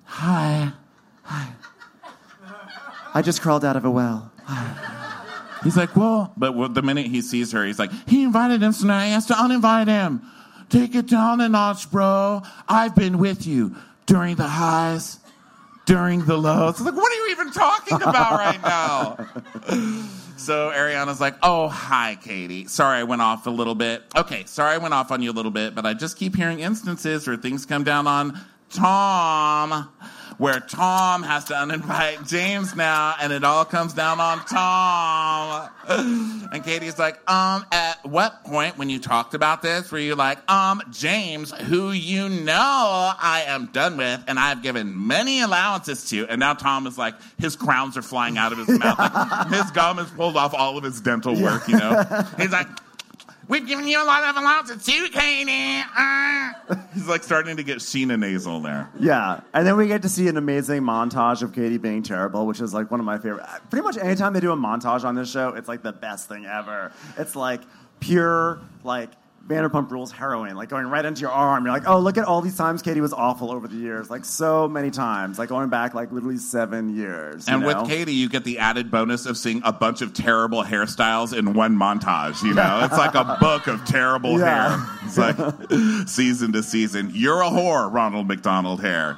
I just crawled out of a well. He's like, well, but the minute he sees her, he's like, he invited him, so now he has to uninvite him. Take it down a notch, bro. I've been with you during the highs, during the lows. Like, what are you even talking about right now? So Ariana's like, oh, hi, Katie. Sorry I went off a little bit. Okay, sorry I went off on you a little bit, but I just keep hearing instances where things come down on Tom, where Tom has to uninvite James now, and it all comes down on Tom. And Katie's like, at what point when you talked about this were you like, James, who you know I am done with and I've given many allowances to, and now Tom is like, his crowns are flying out of his mouth. Like, his gum has pulled off all of his dental work, He's like, we've given you a lot of allowances too, Katie. He's like starting to get Sheena nasal there. Yeah, and then we get to see an amazing montage of Katie being terrible, which is like one of my favorite. Pretty much anytime they do a montage on this show, it's like the best thing ever. It's like pure, Vanderpump Rules heroin, going right into your arm. You're like, oh, look at all these times Katie was awful over the years. So many times. Going back, literally 7 years. And with Katie, you get the added bonus of seeing a bunch of terrible hairstyles in one montage, It's like a book of terrible hair. It's like season to season. You're a whore, Ronald McDonald hair,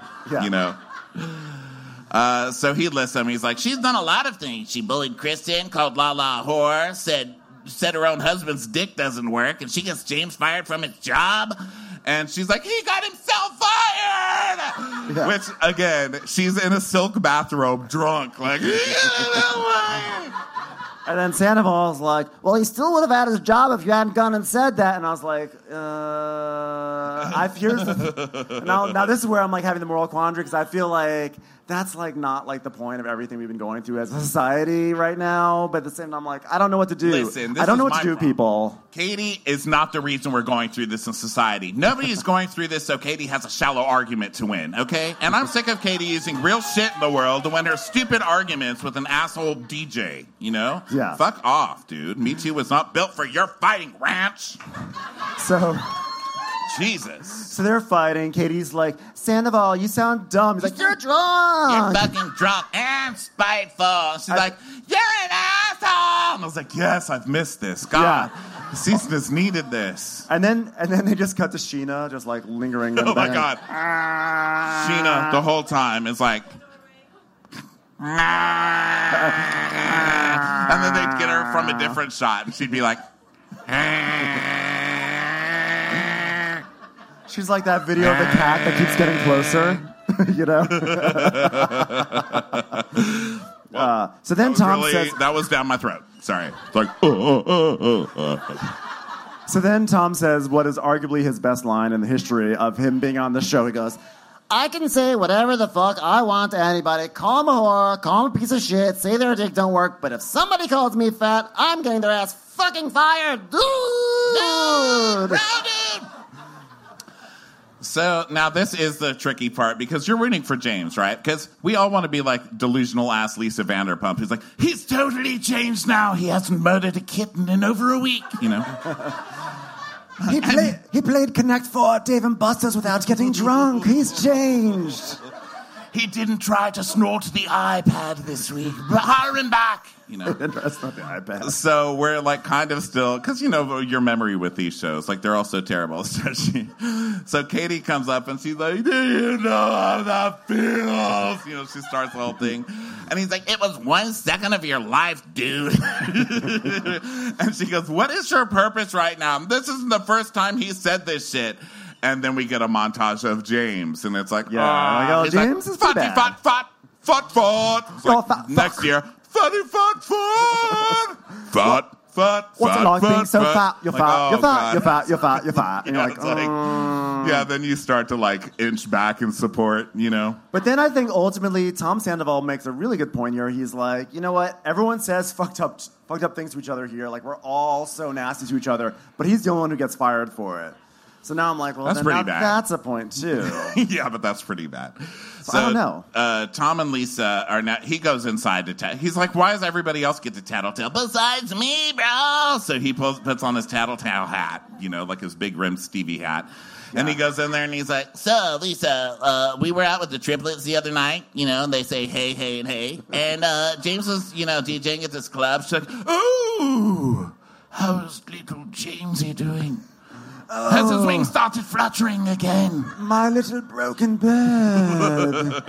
So he lists them. He's like, she's done a lot of things. She bullied Kristen, called Lala a whore, said her own husband's dick doesn't work, and she gets James fired from his job. And she's like, he got himself fired! Yeah. Which, again, she's in a silk bathrobe, drunk. And then Sandoval's like, well, he still would have had his job if you hadn't gone and said that. And I was like, now this is where I'm having the moral quandary, because I feel like that's not the point of everything we've been going through as a society right now. But at the same time, I'm like, I don't know what to do. Listen, I don't know what to do, people. Katie is not the reason we're going through this in society. Nobody is going through this so Katie has a shallow argument to win, okay? And I'm sick of Katie using real shit in the world to win her stupid arguments with an asshole DJ, Yeah. Fuck off, dude. Me Too was not built for your fighting ranch. So... Jesus. So they're fighting. Katie's like, Sandoval, you sound dumb. He's like, you're drunk. You're fucking drunk and spiteful. She's like, you're an asshole. And I was like, yes, I've missed this. God, the season has needed this. And then they just cut to Sheena, just lingering. Oh my God. Sheena, the whole time, is like, and then they'd get her from a different shot, and she'd be like, she's like that video of the cat that keeps getting closer, So then Tom says... That was down my throat. Sorry. It's like... So then Tom says what is arguably his best line in the history of him being on the show. He goes, I can say whatever the fuck I want to anybody. Call him a whore, call him a piece of shit, say their dick don't work, but if somebody calls me fat, I'm getting their ass fucking fired. Dude! So now this is the tricky part, because you're rooting for James, right? Because we all want to be like delusional ass Lisa Vanderpump, who's like, he's totally changed now. He hasn't murdered a kitten in over a week, He played Connect 4 Dave and Buster's without getting drunk. He's changed. He didn't try to snort the iPad this week. Hire him back. That's not the iPad. So we're kind of still, because your memory with these shows, they're all so terrible. So Katie comes up and she's like, do you know how that feels? She starts the whole thing. And he's like, it was 1 second of your life, dude. And she goes, what is your purpose right now? This isn't the first time he said this shit. And then we get a montage of James, and it's like, James is fatty, bad. fat. It's like, fat, next year, fatty, fat. What's it like being so fat? You're Like, fat. oh, You're fat. God. You're fat. You're fat. You're fat. And you're like, It's like, then you start to like inch back in support, you know. But then I think ultimately Tom Sandoval makes a really good point here. He's like, you know what? Everyone says fucked up things to each other here. Like, we're all so nasty to each other. But he's the only one who gets fired for it. So now I'm like, well, That's then pretty bad. that's a point too. Yeah, but that's pretty bad. So, I don't know. Tom and Lisa are now. He goes inside to he's like, why does everybody else get to tattletale besides me, bro? So he puts on his tattletale hat, you know, like his big rimmed Stevie hat. Yeah. And he goes in there and he's like, so, Lisa, we were out with the triplets the other night, you know, and they say, hey, hey, and hey. And James was, you know, DJing at this club. She's like, oh, how's little Jamesy doing? Has his wings started fluttering again? My little broken bird.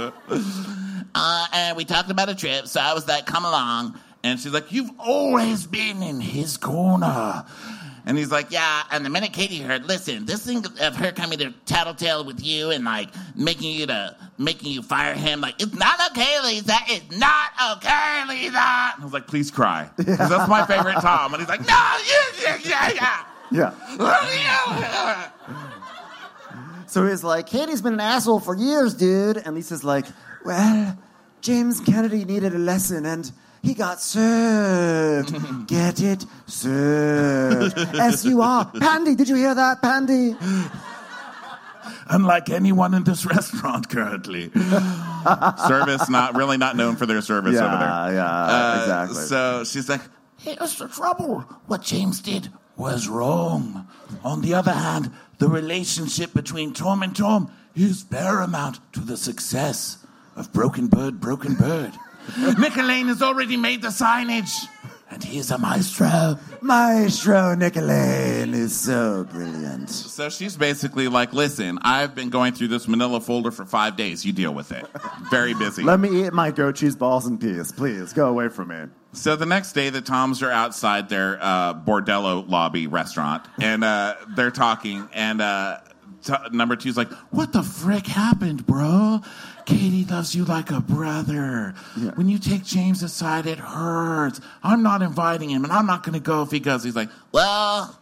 And we talked about a trip, so I was like, come along. And she's like, you've always been in his corner. And he's like, yeah. And the minute Katie heard, listen, this thing of her coming to tattletale with you and like making you fire him, like, it's not okay, Lisa. It's not okay, Lisa. I was like, please cry. Because that's my favorite Tom. And he's like, no, yeah. Yeah. So he's like, Katie's been an asshole for years, dude. And Lisa's like, well, James Kennedy needed a lesson and he got served. Get it? Served. S-U-R. Pandy, did you hear that, Pandy? Unlike anyone in this restaurant currently. Service, not known for their service over there. Yeah, exactly. So she's like, here's the trouble. What James did was wrong. On the other hand, the relationship between Tom and Tom is paramount to the success of Broken Bird. Nick Lane has already made the signage, and he is a maestro. Maestro Nick Lane is so brilliant. So she's basically like, listen, I've been going through this manila folder for 5 days. You deal with it. Very busy. Let me eat my goat cheese balls in peace. Please, go away from me. So the next day, the Toms are outside their Bordello lobby restaurant, and they're talking, and number two's like, what the frick happened, bro? Katie loves you like a brother. Yeah. When you take James aside, it hurts. I'm not inviting him, and I'm not going to go if he goes. He's like, well,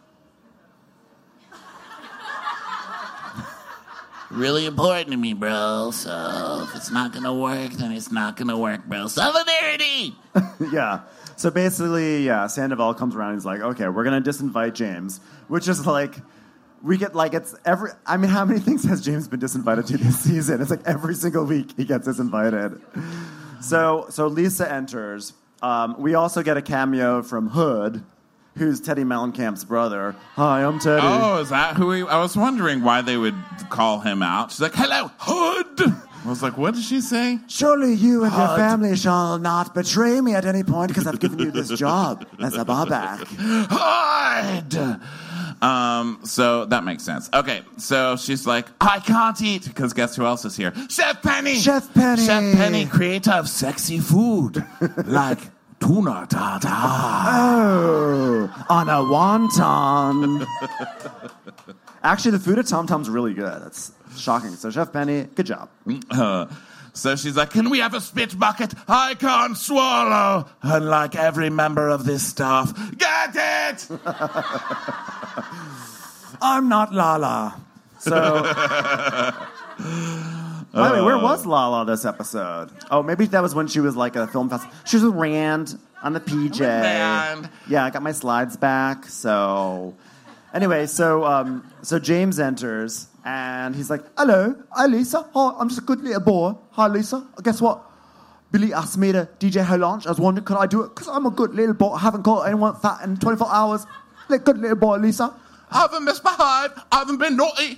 really important to me, bro. So if it's not going to work, then it's not going to work, bro. Solidarity! Yeah. So basically, Sandoval comes around and he's like, okay, we're going to disinvite James, which is like, we get like, it's every, I mean, how many things has James been disinvited to this season? It's like every single week he gets disinvited. So Lisa enters. We also get a cameo from Hood, who's Teddy Mellencamp's brother. Hi, I'm Teddy. Oh, is that who I was wondering why they would call him out. She's like, hello, Hood. I was like, what did she say? Surely you and your family shall not betray me at any point because I've given you this job as a barback. Hood. So that makes sense. Okay, so she's like, I can't eat, because guess who else is here? Chef Penny! Chef Penny! Chef Penny, creator of sexy food, like tuna tartare. Oh, on a wonton. Actually, the food at Tom Tom's really good. That's shocking. So Chef Penny, good job. So she's like, can we have a spit bucket? I can't swallow. Unlike every member of this staff. Get it! I'm not Lala. So, by the way, where was Lala this episode? Oh, maybe that was when she was like a film festival. She was with Rand on the PJ. Rand. Yeah, I got my slides back. So, anyway, so James enters. And he's like, hello, hi Lisa. Hi, I'm just a good little boy. Hi Lisa. Guess what? Billy asked me to DJ her lunch. I was wondering, could I do it? Because I'm a good little boy. I haven't caught anyone fat in 24 hours. Good little boy, Lisa. I haven't misbehaved. I haven't been naughty.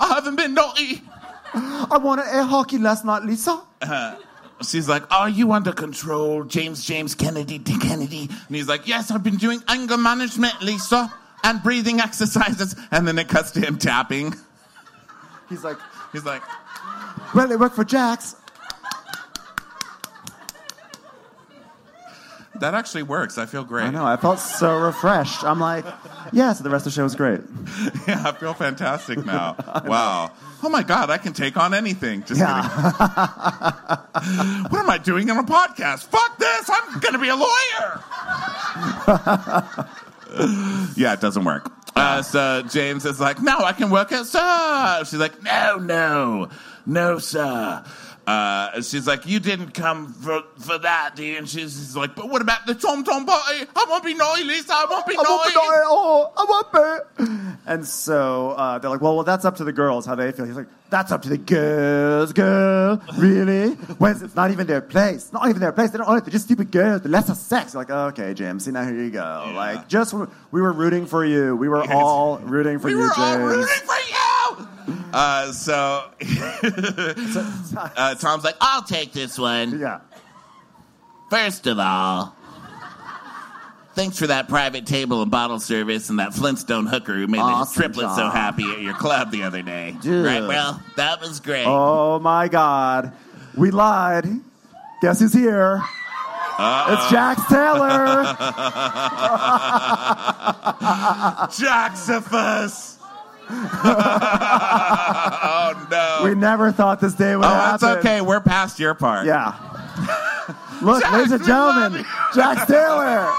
I won an air hockey last night, Lisa. She's like, are you under control, James Kennedy, Dick Kennedy? And he's like, yes, I've been doing anger management, Lisa, and breathing exercises. And then it cuts to him tapping. He's like, well, it worked for Jax. That actually works. I feel great. I know. I felt so refreshed. I'm like, yeah, so the rest of the show was great. Yeah, I feel fantastic now. Wow. Oh, my God, I can take on anything. Just Yeah. kidding. What am I doing on a podcast? Fuck this. I'm going to be a lawyer. Yeah, it doesn't work. So James is like, no, I can work outside. She's like, no, sir. She's like, you didn't come for that, do you? And she's like, but what about the tom-tom party? I won't be naughty, Lisa. I won't be naughty. Oh, I won't be. And so they're like, well, that's up to the girls, how they feel. He's like, that's up to the girls, girl. Really? When it's not even their place. Not even their place. They don't own it. They're just stupid girls. They're lesser sex. You're like, okay, James. See, now here you go. Yeah. Like, we were rooting for you. We were all rooting for you, James. We were all rooting for you. Tom's like, I'll take this one. Yeah. First of all, thanks for that private table and bottle service and that Flintstone hooker who made the triplets so happy at your club the other day. Dude. Right, well, that was great. Oh, my God. We lied. Guess who's here? It's Jax Taylor. Jaxiphus. Oh, no. We never thought this day would happen. Oh, it's okay. We're past your part. Yeah. Look, Jax, ladies and gentlemen, Jax Taylor.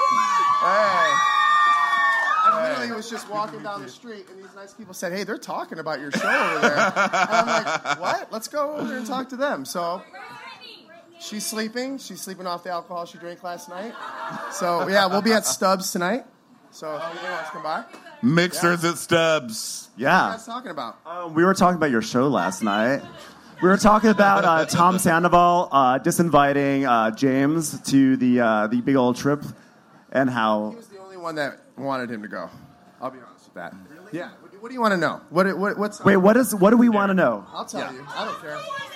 I literally was just walking down the street, and these nice people said, hey, they're talking about your show over there. And I'm like, what? Let's go over there and talk to them. So she's sleeping. She's sleeping off the alcohol she drank last night. So, yeah, we'll be at Stubbs tonight. So if anyone wants to come by. Mixers at Stubbs. What are you Yeah. guys talking about? We were talking about your show last night. We were talking about Tom Sandoval disinviting James to the big old trip and how... He was the only one that wanted him to go. I'll be honest with that. Really? Yeah. What do you want to know? What's... Wait, what do we want to know? I'll tell you. I don't care.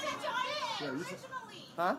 Huh?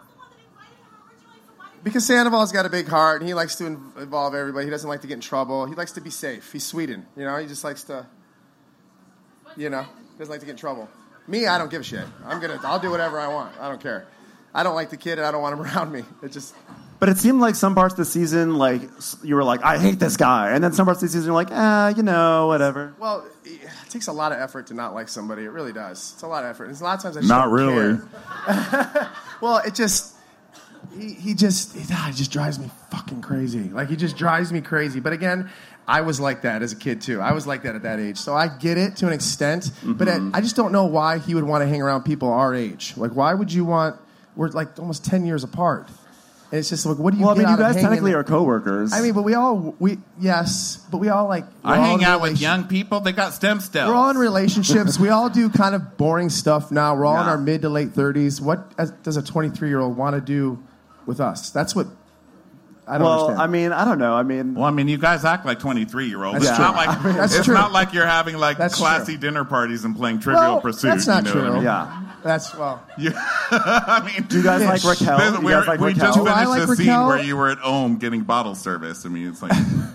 Because Sandoval's got a big heart, and he likes to involve everybody. He doesn't like to get in trouble. He likes to be safe. He's Sweden, you know? He just likes to, doesn't like to get in trouble. Me, I don't give a shit. I'll do whatever I want. I don't care. I don't like the kid, and I don't want him around me. It just... But it seemed like some parts of the season, like, you were like, I hate this guy. And then some parts of the season, you're like, whatever. Well, it takes a lot of effort to not like somebody. It really does. It's a lot of effort. And a lot of times I Not don't really. care. Well, it just... He just drives me fucking crazy. Like, he just drives me crazy. But again, I was like that as a kid, too. I was like that at that age. So I get it to an extent. Mm-hmm. But I just don't know why he would want to hang around people our age. Like, why would you want... We're, like, almost 10 years apart. And it's just like, what do you get out of you guys hanging? technically are coworkers. I mean, but we all, like... I hang out with young people. They got stem cells. We're all in relationships. We all do kind of boring stuff now. We're all in Yeah. our mid to late 30s. What does a 23-year-old want to do with us? That's what I don't understand. I mean, I don't know. I mean, Well, I mean, you guys act like 23-year-olds. That's It's true. not like That's it's true. not like you're having like That's classy true. dinner parties and playing Trivial Pursuit. That's not you know true. what I mean? yeah. That's, well... I mean, Do you guys like Raquel? Do you guys like we Raquel? just Do I finished like the scene Raquel? where you were at home getting bottle service. I mean, it's like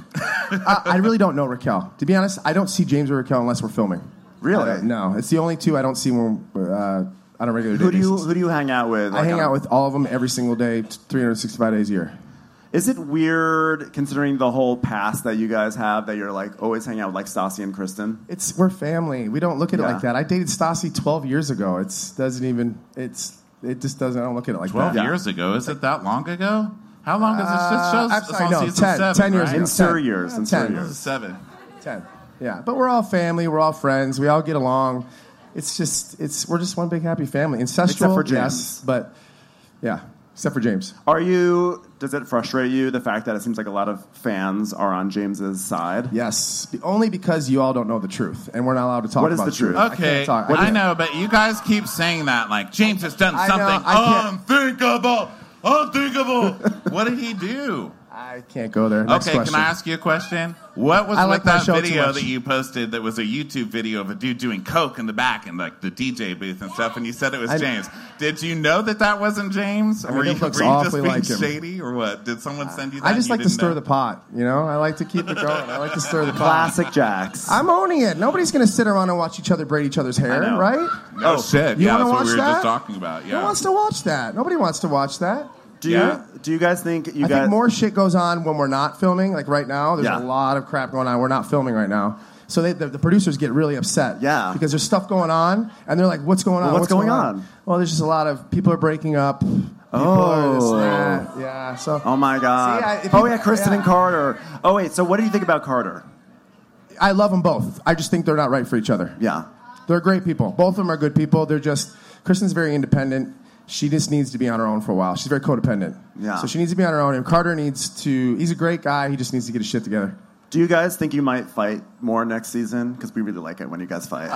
I really don't know Raquel. To be honest, I don't see James or Raquel unless we're filming. Really? No. It's the only two I don't see when on a regular day Who basis. do you hang out with? I hang out with all of them every single day, 365 days a year. Is it weird considering the whole past that you guys have that you're like always hanging out with like Stassi and Kristen? We're family. We don't look at it Yeah. like that. I dated Stassi 12 years ago. It just doesn't. I don't look at it like 12 that. years ago. Is it that long ago? How long does this show? I'm sorry, no, season 10 7, years right? ago. In 10. 3 years. In 10. 3 years. 7. 10. Yeah, but we're all family. We're all friends. We all get along. We're just one big happy family. Incestual, Except for James. yes, but yeah, except for James. Does it frustrate you, the fact that it seems like a lot of fans are on James's side? Yes, only because you all don't know the truth, and we're not allowed to talk What is about the truth? I Okay, can't talk. I know, but you guys keep saying that like James has done I know, something I unthinkable. What did he do? I can't go there. Next Okay, question. can I ask you a question? What was I with like my that show too video much. that you posted that was a YouTube video of a dude doing coke in the back and like the DJ booth and stuff, and you said it was James? Did you know that wasn't James? I mean, Or it were looks you just awfully being like him. shady, or what? Did someone send you that? I just and like you to didn't stir know? the pot, you know? I like to keep it going. I like to stir the pot. Classic Jax. I'm owning it. Nobody's going to sit around and watch each other braid each other's hair, know. right? No shit. You Yeah, wanna that's what watch we were that? just talking about. Who Yeah. wants to watch that? Nobody wants to watch that. Do you guys think I think more shit goes on when we're not filming. Like right now, there's Yeah. a lot of crap going on. We're not filming right now. So the producers get really upset. Yeah. Because there's stuff going on, and they're like, what's going on? Well, what's going on? Well, there's just a lot of people are breaking up. People are this and that. Yeah. So. Oh my God! Kristen and Carter. Oh wait, so what do you think about Carter? I love them both. I just think they're not right for each other. Yeah. They're great people. Both of them are good people. They're just Kristen's very independent. She just needs to be on her own for a while. She's very codependent. Yeah. So she needs to be on her own. And Carter needs to. He's a great guy. He just needs to get his shit together. Do you guys think you might fight more next season? Because we really like it when you guys fight.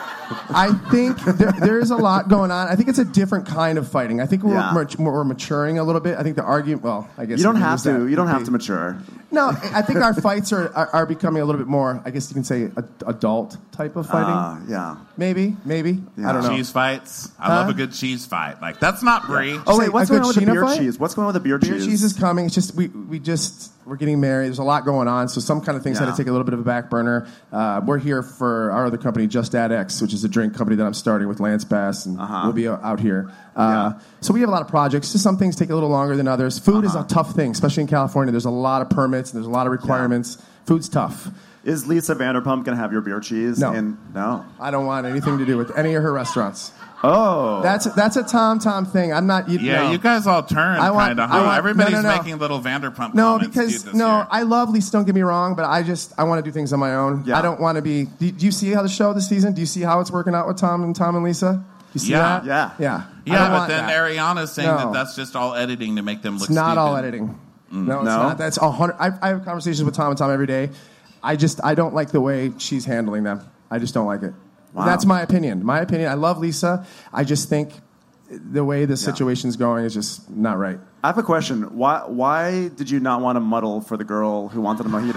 I think there's a lot going on. I think it's a different kind of fighting. I think we're maturing a little bit. I think the argument. Well, I guess you don't have to. You don't have to mature. No, I think our fights are becoming a little bit more. I guess you can say adult type of fighting. Yeah. Maybe. Yeah. I don't know. Cheese fights. I love a good cheese fight. Like that's not Brie. Oh wait, what's a going on good with the beer Sheena fight? cheese? What's going on with the beer cheese? Beer cheese is coming. It's just we're getting married. There's a lot going on, so some kind of things had to take a little bit of a back burner. We're here for our other company, Just Add X, which is a drink company that I'm starting with Lance Bass, and we'll be out here. So we have a lot of projects. Just some things take a little longer than others. Food is a tough thing, especially in California. There's a lot of permits and there's a lot of requirements. Food's tough. Is Lisa Vanderpump going to have your beer cheese? No. No. I don't want anything to do with any of her restaurants. Oh. That's a Tom thing. I'm not. You guys all turn kind of. Everybody's no. making little Vanderpump. No, comments because this year. I love Lisa. Don't get me wrong, but I want to do things on my own. Yeah. I don't want to be. Do you see how the show this season? Do you see how it's working out with Tom and Lisa? You see that? Yeah. Yeah. But then Ariana's saying that's just all editing to make them look. It's not stupid. all editing. No, it's not. That's 100. I have conversations with Tom and Tom every day. I don't like the way she's handling them. I just don't like it. Wow. That's my opinion. I love Lisa. I just think the way the situation's going is just not right. I have a question. Why did you not want to muddle for the girl who wanted a mojito?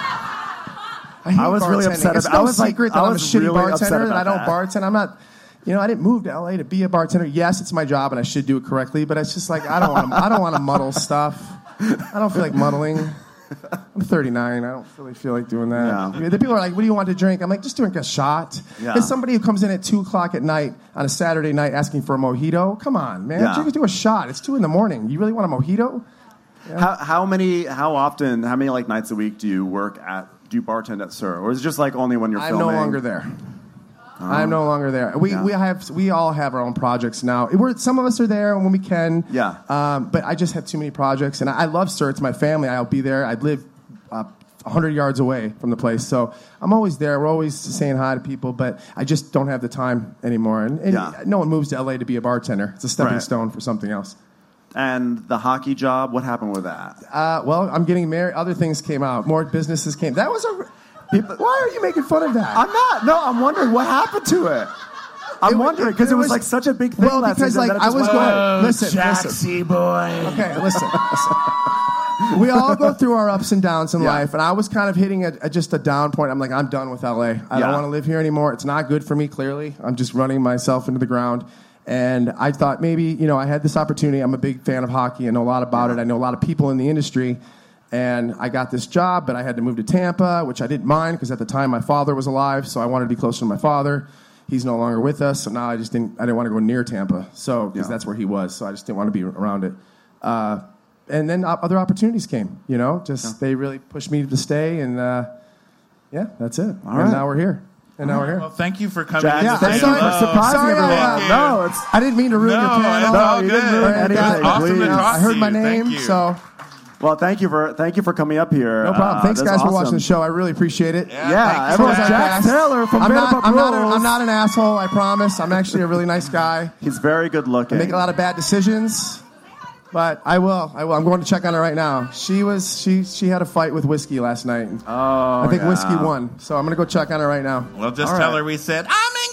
I was really upset. It's no secret that I'm a shitty bartender and I don't bartend. I'm not. I didn't move to LA to be a bartender. Yes, it's my job and I should do it correctly, but it's just like I don't want to muddle stuff. I don't feel like muddling. I'm 39. I don't really feel like doing that. Yeah. The people are like, "What do you want to drink?" I'm like, "Just drink a shot." Yeah. There's somebody who comes in at 2:00 at night on a Saturday night asking for a mojito. Come on, man. Yeah. Just do a shot. It's 2 a.m. You really want a mojito? Yeah. How many like nights a week do you bartend at Sir? Or is it just like only when you're filming? I'm no longer there. I'm no longer there. We all have our own projects now. Some of us are there when we can. Yeah. But I just have too many projects, and I love Sir. It's my family. I'll be there. I live 100 yards away from the place, so I'm always there. We're always saying hi to people, but I just don't have the time anymore. And no one moves to LA to be a bartender. It's a stepping stone for something else. And the hockey job, what happened with that? Well, I'm getting married. Other things came out. More businesses came. That was why are you making fun of that? I'm not. No, I'm wondering what happened to it. I'm wondering because it was like such a big thing. Well, because like I was going. Listen, Jaxie boy. Okay, listen. We all go through our ups and downs in life, and I was kind of hitting just a down point. I'm like, I'm done with LA. I don't want to live here anymore. It's not good for me. Clearly, I'm just running myself into the ground. And I thought maybe I had this opportunity. I'm a big fan of hockey. I know a lot about it. I know a lot of people in the industry. And I got this job, but I had to move to Tampa, which I didn't mind because at the time my father was alive, so I wanted to be closer to my father. He's no longer with us, so now I didn't want to go near Tampa, because that's where he was. So I just didn't want to be around it. And then other opportunities came. They really pushed me to stay, and that's it. All right. And now we're here. Well, thank you for coming. Jax, thank you for surprising everyone. No, I didn't mean to ruin your panel. No, you didn't ruin anything. Awesome to talk I heard to my you. name, Thank you. so. Well, thank you for coming up here. No problem. Thanks, that's guys, for awesome. watching the show. I really appreciate it. Yeah, thank you. everyone's Jax Taylor from Vanderpump Rules. I'm not an asshole, I promise. I'm actually a really nice guy. He's very good looking. I make a lot of bad decisions, but I will. I'm going to check on her right now. She had a fight with whiskey last night. Oh, I think whiskey won, so I'm going to go check on her right now. Well, just tell her we said, I'm in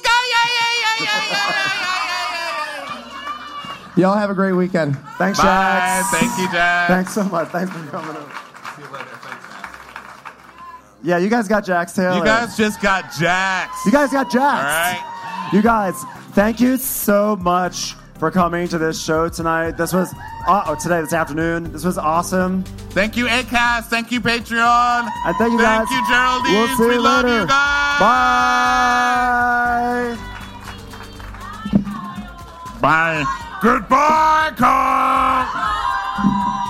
Y'all have a great weekend. Thanks, Bye. Jax. Thank you, Jax. Thanks so much. Thanks for coming over. See you later. Thanks, man. Yeah, you guys got Jax Taylor. You guys just got Jax. You guys got Jax. All right. You guys, thank you so much for coming to this show tonight. This was this afternoon. This was awesome. Thank you, Acast. Thank you, Patreon. And thank you guys. Thank you, Geraldine. We'll see you we love later. you guys. Bye. Bye. Goodbye, Carl. Bye.